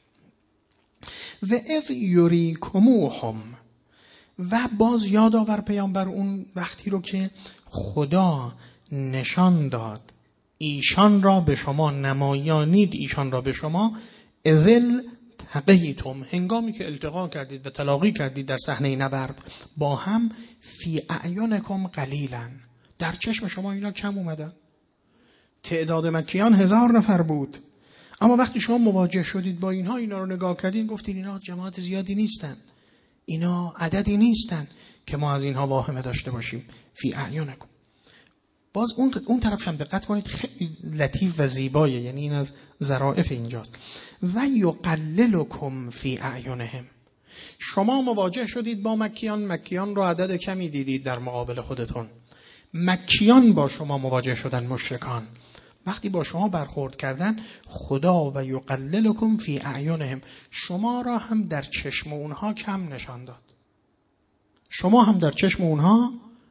و اذ یریکموهم، و باز یاد آور پیامبر اون وقتی رو که خدا نشان داد ایشان را به شما، نمایانید ایشان را به شما، اذل تقیتم، هنگامی که التقا کردید و تلاقی کردید در صحنه نبرد با هم، فی اعینکم قلیلا، در چشم شما اینا کم اومدن. تعداد مکیان هزار نفر بود، اما وقتی شما مواجه شدید با اینها، اینا رو نگاه کردید گفتید اینا جماعت زیادی نیستن، اینا عددی نیستن که ما از اینها واهمه داشته باشیم. فی اعینکم. باز اون اون طرفش هم دقت کنید، خیلی لطیف و زیبایه، یعنی این از ظرافت اینجاست. و یقللکم فی اعینهم، شما مواجه شدید با مکیان، مکیان رو عدد کمی دیدید در مقابل خودتون، مکیان با شما مواجه شدن، مشرکان وقتی با شما برخورد کردن، خدا و یقللکم فی اعینهم، شما را هم در چشم اونها کم نشان داد، شما هم در چشم اونها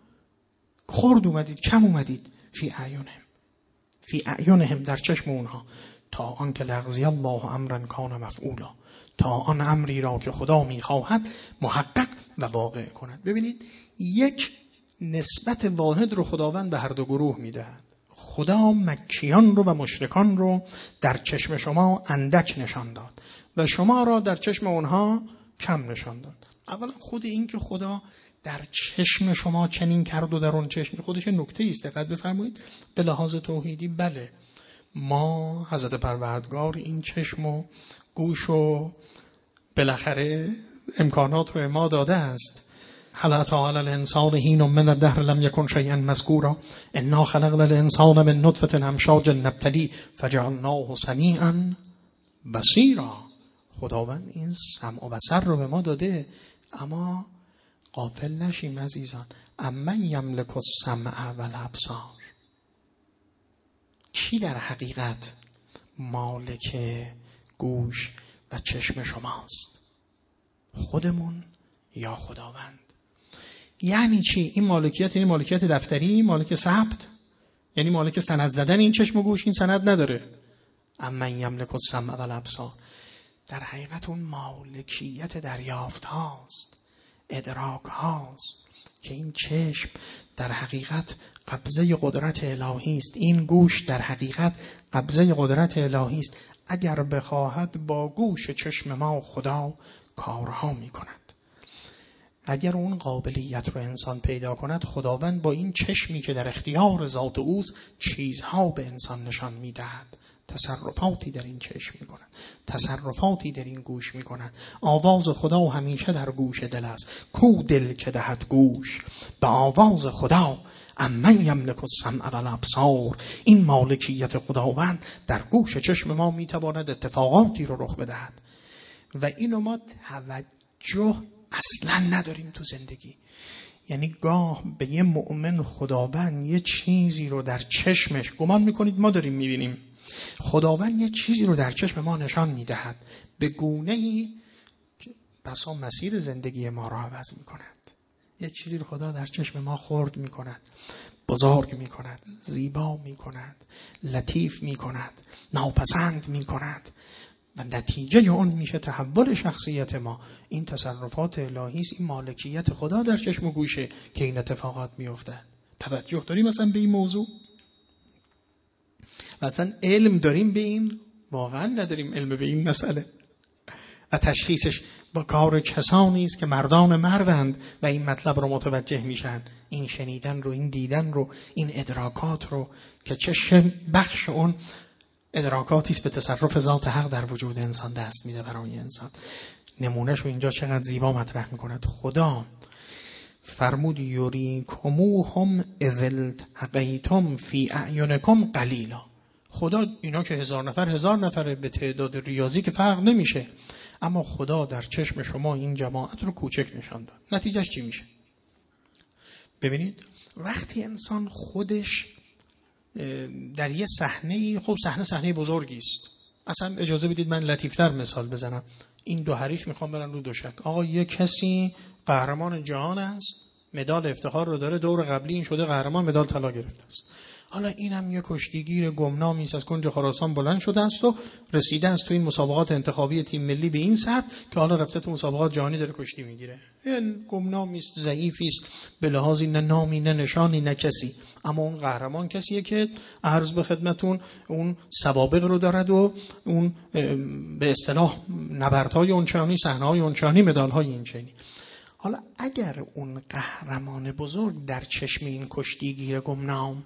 خرد اومدید، کم اومدید. فی اعینهم، فی اعینهم، در چشم اونها، تا آن که لغزی الله امرا کان مفعولا، تا آن امری را که خدا میخواهد محقق و واقع کند. ببینید یک نسبت واحد رو خداوند به هر دو گروه میدهد. خدا مکیان رو و مشرکان رو در چشم شما اندک نشان داد و شما را در چشم اونها کم نشان داد. اولا خود این که خدا در چشم شما چنین کرد و در اون چشم خودش نکته است، دقت بفرمایید. به لحاظ توحیدی بله، ما حضرت پروردگار این چشم و گوش و بالاخره امکانات رو ما داده است. هل اتی علی الانسان حین من الدهر لم یکن شیئا مذکورا انا خلقنا الانسان من نطفه امشاج نبتلی فجعلناه سمیعا بصیرا. خداوند این سمع و بصر رو به ما داده، اما غافل نشیم عزیزان. امن یملک السمع و الابصار، کی در حقیقت مالک گوش و چشم شماست؟ خودمون یا خداوند؟ یعنی چی؟ این مالکیت یعنی مالکیت دفتری، مالک ثبت، یعنی مالک سند زدن این چشم و گوش، این سند نداره. امن یملک السمع و الابصار، در حقیقت اون مالکیت دریافت هاست، ادراک هاست که این چشم در حقیقت قبضه قدرت الهی است، این گوش در حقیقت قبضه قدرت الهی است. اگر بخواهد با گوش چشم ما خدا کارها می کند. اگر اون قابلیت رو انسان پیدا کند، خداوند با این چشمی که در اختیار ذات اوست چیزها به انسان نشان می دهد، تصرفاتی در این چشم می کند، تصرفاتی در این گوش می کند. آواز خدا همیشه در گوش دل است. کو دل که دهد گوش به آواز خدا، امن یملک السمع و الابصار. این مالکیت خداوند در گوش چشم ما می تواند اتفاقاتی رو رخ بدهد و اینو ما توجه اصلا نداریم تو زندگی. یعنی گاه به یه مؤمن خداوند یه چیزی رو در چشمش، گمان میکنید ما داریم میبینیم، خداوند یه چیزی رو در چشم ما نشان میدهد به گونه‌ای بسا مسیر زندگی ما را عوض میکند. یه چیزی رو خدا در چشم ما خرد میکند، بزرگ میکند، زیبا میکند، لطیف میکند، ناپسند میکند و نتیجه اون میشه تحول شخصیت ما. این تصرفات الهی است، این مالکیت خدا در چشم و گوشه که این اتفاقات میفته. توجه داریم مثلا به این موضوع؟ مثلا علم داریم به این؟ واقعا نداریم علم به این مسئله و تشخیصش با کار کسانی است که مردان مردند و این مطلب رو متوجه میشن. این شنیدن رو، این دیدن رو، این ادراکات رو که چه بخش اون ادراکاتی است به تصرف ذات حق در وجود انسان دست میده برای انسان. نمونهش رو اینجا چقدر زیبا مطرح میکند. خدا فرمود یریکموهم اذ التقیتم فی اعینکم قلیلا. خدا اینا که هزار نفر هزار نفر به تعداد ریاضی که فرق نمیشه، اما خدا در چشم شما این جماعت رو کوچک نشان داد. نتیجهش چی میشه؟ ببینید وقتی انسان خودش در یه صحنه، خب صحنه صحنه بزرگی است، اصلا اجازه بدید من لطیفتر مثال بزنم. این دو حریف میخوام برن رو دوشک. آقا یه کسی قهرمان جهان است، مدال افتخار رو داره، دور قبلی این شده قهرمان، مدال طلا گرفته است. حالا اینم یه کشتیگیر گمنامی است، از کنج خراسان بلند شده است و رسیده است تو این مسابقات انتخابی تیم ملی به این سطح که حالا رفته تو مسابقات جهانی داره کشتی میگیره. این گمنامی است، ضعیفی است، به لحاظی نه نامی نه نشانی نه کسی. اما اون قهرمان کسیه که عرض به خدمتون اون سوابق رو دارد و اون به اصطلاح نبردهای اونچنانی، صحنه‌های اونچنانی، مدال‌های اینچنینی. حالا اگر اون قهرمان بزرگ در چشم این کشتیگیر گمنام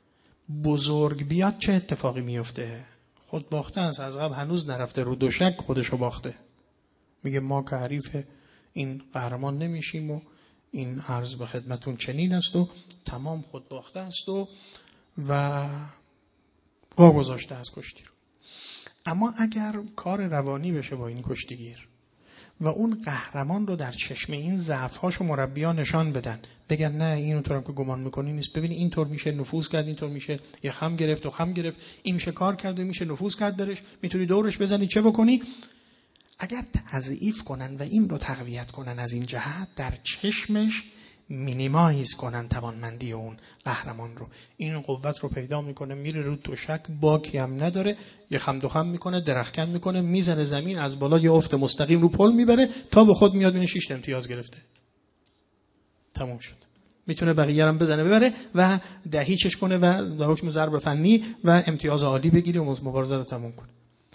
بزرگ بیاد چه اتفاقی میفته؟ خود باخته است، از قبل هنوز نرفته رو دوشک خودشو باخته. میگه ما که حریف این قهرمان نمیشیم و این عرض به خدمتون چنین است و تمام خود باخته است و و واگذاشته از کشتی رو. اما اگر کار روانی بشه با این کشتیگیر و اون قهرمان رو در چشم این ضعف‌هاش و مربیان نشان بدن، بگن نه اینو طورم که گمان می‌کنی نیست، ببین اینطور میشه نفوذ کرد، اینطور میشه یه خم گرفت و خم گرفت، این میشه کار کرد و میشه نفوذ کرد درش، میتونی دورش بزنی چه بکنی. اگر تضعیف کنن و این رو تقویت کنن از این جهت، در چشمش مینیمایز کنن توانمندی اون قهرمان رو، این قوت رو پیدا میکنه، میره رو تشک، باکی هم نداره، یه خم دو خم میکنه، درخکن میکنه، میزنه زمین، از بالا یه افت مستقیم رو پل میبره تا به خود میاد، ببین شش امتیاز گرفته، تموم شد. میتونه بقیه هم بزنه ببره و دهیچش کنه و در حکم ضرب فنی و امتیاز عالی بگیره و مبارزه رو تموم کنه.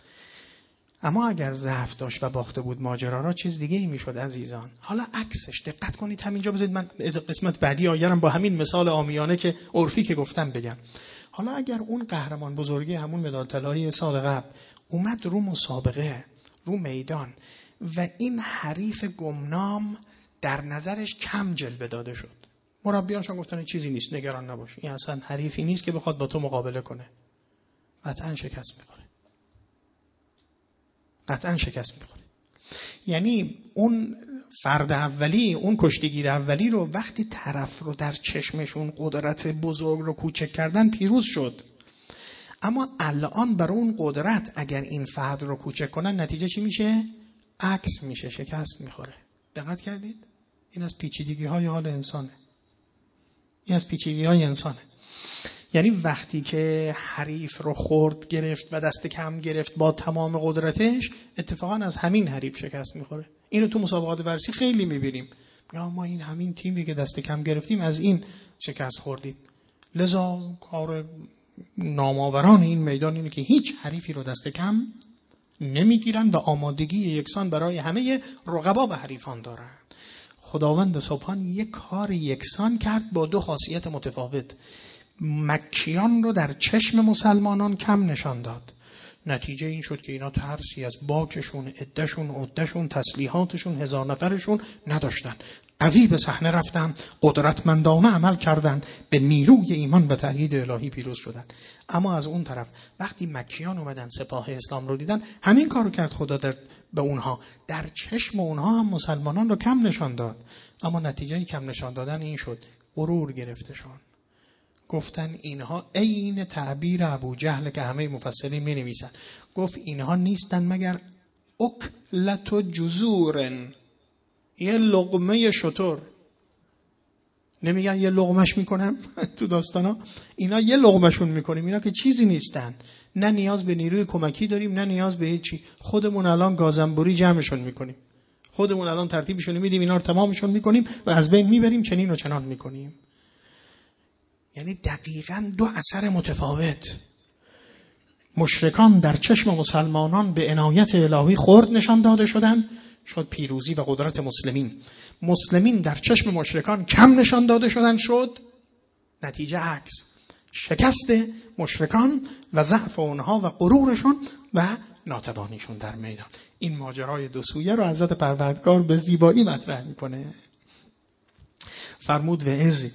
اما اگر ضعف داشت و باخته بود ماجرا را، چیز دیگه ای میشد عزیزان. حالا عکسش دقت کنید، همینجا بذارید من قسمت بعدی آیرم با همین مثال عامیانه که عرفی که گفتم بگم. حالا اگر اون قهرمان بزرگی همون مدال طلایی سال قبل اومد رو مسابقه، رو میدان و این حریف گمنام در نظرش کم جلوه داده شد، مربیانشون گفتن چیزی نیست، نگران نباش، این اصلا حریفی نیست که بخواد با تو مقابله کنه، قطعا شکست می‌خوره، قطعا شکست می‌خوره. یعنی اون فرد اولی، اون کشتیگیر اولی رو وقتی طرف رو در چشمشون قدرت بزرگ رو کوچک کردن پیروز شد. اما الان برای اون قدرت اگر این فرد رو کوچک کنن نتیجه چی میشه؟ عکس میشه، شکست می‌خوره. دقت کردید؟ این از پیچیدگی‌های حال انسانه. این از پیچیدگی‌های انسانه. یعنی وقتی که حریف رو خورد گرفت و دست کم گرفت با تمام قدرتش، اتفاقا از همین حریف شکست میخوره. اینو تو مسابقات ورزشی خیلی میبینیم، یا ما این همین تیمی که دست کم گرفتیم از این شکست خوردیم. لذا کار نامآوران این میدان اینه که هیچ حریفی رو دست کم نمیگیرن و آمادگی یکسان برای همه رقبا و حریفان دارن. خداوند سبحان یک کار یکسان کرد با دو خاصیت متفاوت. مکیان رو در چشم مسلمانان کم نشان داد. نتیجه این شد که اینا ترسی از باکشون، عدهشون، عدهشون، تسلیحاتشون، هزار نفرشون نداشتن. قوی به صحنه رفتن، قدرتمندانه عمل کردن، به نیروی ایمان و تأیید الهی پیروز شدن. اما از اون طرف وقتی مکیان اومدن سپاه اسلام رو دیدن، همین کارو کرد خدا در به اونها، در چشم اونها هم مسلمانان رو کم نشان داد. اما نتیجه کم نشان دادن این شد غرور گرفتشون. گفتن اینها عین تعبیر ابو جهل که همه مفسرین می نویسن، گفت اینها نیستن مگر اکلت و جزورن، یه لقمه شتر. نمیگن یه لقمش میکنم تو داستانا، اینا یه لقمشون میکنیم، اینا که چیزی نیستن، نه نیاز به نیروی کمکی داریم نه نیاز به هیچی، خودمون الان گازنبوری جمعشون میکنیم، خودمون الان ترتیبشون میدیم، اینا رو تمامشون میکنیم و از بین میبریم، چنین و چنان میکنیم. یعنی دقیقاً دو اثر متفاوت. مشرکان در چشم مسلمانان به عنایت الهی خرد نشان داده شدند، شد پیروزی و قدرت مسلمین. مسلمین در چشم مشرکان کم نشان داده شدند، شد نتیجه عکس، شکست مشرکان و ضعف اونها و غرورشون و ناتوانیشون در میدان. این ماجرای دو سویه رو حضرت پروردگار به زیبایی مطرح میکنه. فرمود و از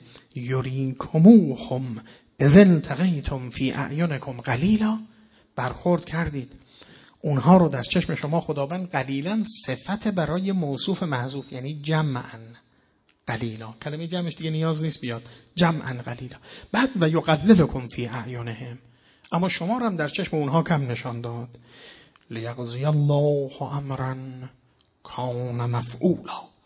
یریکموهم اذ التقیتم فی اعینکم قلیلا، برخورد کردید اونها رو در چشم شما خداوند قلیلا، صفت برای موصوف محذوف، یعنی جمعا قلیلا، کلمه جمعش دیگه نیاز نیست بیاد، جمعا قلیلا. بعد و یقللکم فی اعینهم، اما شما رو هم در چشم اونها کم نشان داد. لیقضی الله امرا کان مفعولا،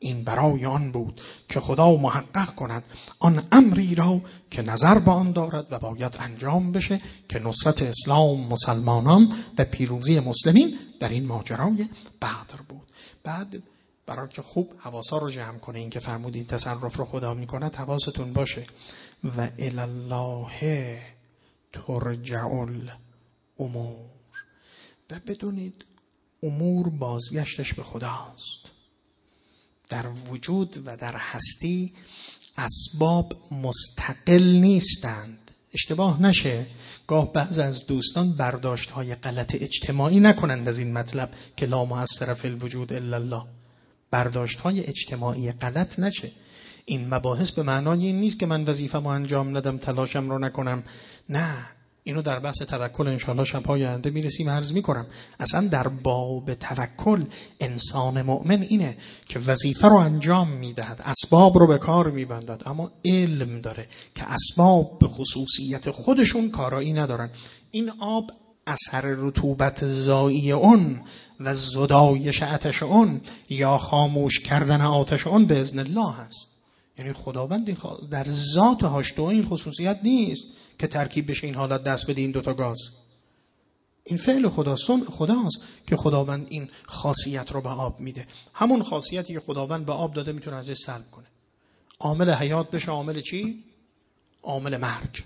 این برای آن بود که خدا محقق کند آن امری را که نظر به آن دارد و باید انجام بشه که نصرت اسلام، مسلمانان و پیروزی مسلمین در این ماجرای بدر بود. بعد برای که خوب حواسا رو جمع کنه، این که فرمودین تصرف رو خدا میکند، حواستون باشه و الی الله ترجع الامور، و بدونید امور بازگشتش به خداست. در وجود و در هستی اسباب مستقل نیستند. اشتباه نشه، گاه بعض از دوستان برداشت‌های غلط اجتماعی نکنند از این مطلب که لا مؤثر فی الوجود الا الله. برداشت‌های اجتماعی غلط نشه. این مباحث به معنای این نیست که من وظیفه‌مو انجام ندم، تلاشم رو نکنم. نه، اینو در بحث توکل انشاءالله شب‌های آینده میرسیم عرض میکنم. اصلا در باب توکل انسان مؤمن اینه که وظیفه رو انجام میدهد، اسباب رو به کار میبندد، اما علم داره که اسباب به خصوصیت خودشون کارایی ندارن. این آب اثر رطوبت زایی اون و زدایش آتش اون یا خاموش کردن آتش اون به اذن الله هست. یعنی خداوند در ذات هاشتو این خصوصیت نیست که ترکیب بشه این حالت دست بده این دوتا گاز. این فعل خداست خداست که خداوند این خاصیت رو به آب میده. همون خاصیتی که خداوند به آب داده میتونه ازش سلب کنه. عامل حیات بشه عامل چی؟ عامل مرگ.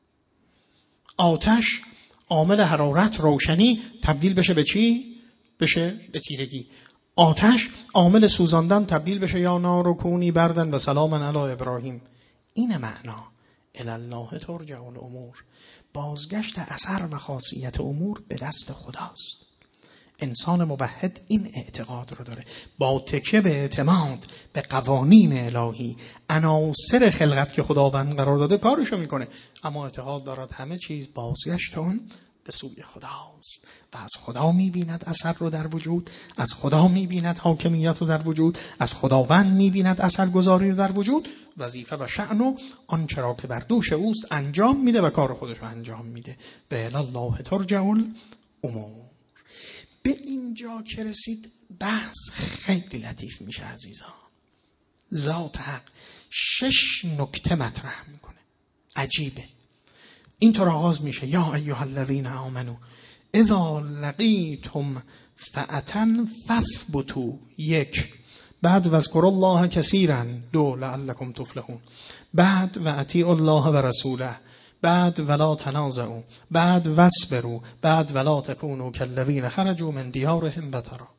آتش عامل حرارت، روشنی تبدیل بشه به چی؟ بشه به تیرگی. آتش عامل سوزاندن تبدیل بشه یا نار کونی بردن و سلاما علی ابراهیم. این معنا الی الله ترجع الامور. بازگشت اثر و خاصیت امور به دست خداست. انسان موحد این اعتقاد رو داره، با تکیه به اعتماد به قوانین الهی، عناصر خلقت که خداوند قرار داده کارشو میکنه، اما اعتقاد دارد همه چیز بازگشت اون به سوی خداست و از خدا میبیند اثر رو در وجود، از خدا میبیند حاکمیت رو در وجود، از خداوند میبیند اثرگذاری رو در وجود. وظیفه و شأن و آنچه را که بر دوش اوست انجام میده و کار خودش رو انجام میده. به الی الله ترجع الامور. به اینجا که رسید بحث خیلی لطیف میشه عزیزان. ذات حق شش نکته مطرح میکنه، عجیبه. اینطور آغاز میشه یا ایها الذین آمنو اذا لقیتم فئة فاثبتوا، یک. بعد واذکروا الله کثیرا، دو. لعلکم تفلحون. بعد و اطیعوا الله و رسوله. بعد ولا تنازعوا. بعد واصبروا. بعد ولا تکونوا کالذین خرجوا من دیارهم بطرا.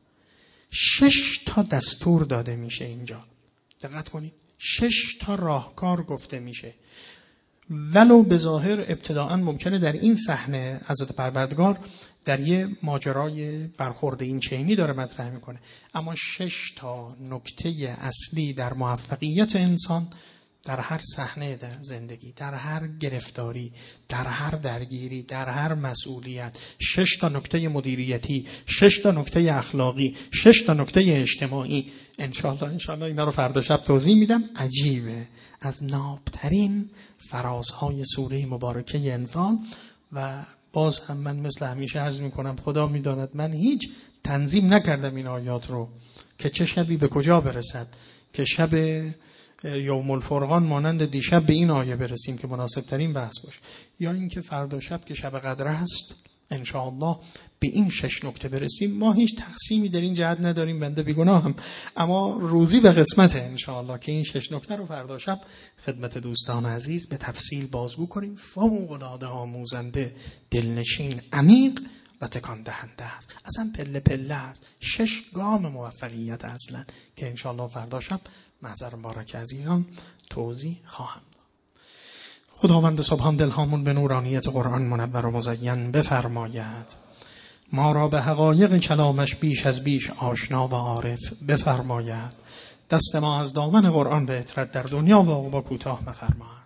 شش تا دستور داده میشه اینجا. دقت کنید، شش تا راهکار گفته میشه. ولو به ظاهر ابتداءً ممکنه در این صحنه حضرت پروردگار در یه ماجرای برخورد این چینی داره مطرح میکنه، اما شش تا نکته اصلی در موفقیت انسان در هر صحنه در زندگی، در هر گرفتاری، در هر درگیری، در هر مسئولیت، شش تا نکته مدیریتی، شش تا نکته اخلاقی، شش تا نکته اجتماعی. انشاءالله انشاءالله اینا رو فردا شب توضیح میدم. عجیبه، از نابترین فرازهای سوره مبارکه انفال. و باز هم من مثل همیشه عرض میکنم خدا میداند من هیچ تنظیم نکردم این آیات رو که چه شبی به کجا برسد، که شب یوم الفرقان مانند دیشب به این آیه برسیم که مناسب ترین بحث باشه، یا اینکه فردا شب که شب قدر هست انشاءالله به این شش نکته برسیم. ما هیچ تقسیمی در این جهت نداریم، بنده بیگناهم، اما روزی به قسمته انشاءالله که این شش نکته رو فردا شب خدمت دوستان عزیز به تفصیل بازگو کنیم. فوق‌العاده آموزنده، دلنشین، عمیق و تکان دهنده است. اصلا پله پله است، شش گام موفقیت اصلا که انشاءالله فردا شب محضر مبارک عزیزان توضیح خواهم داد. خداوند سبحان دلهامون به نورانیت قرآن منور و مزین بفرماید، ما را به حقایق کلامش بیش از بیش آشنا و عارف بفرماید، دست ما از دامن قرآن به اطرت در دنیا و عقبی کوتاه بفرماید.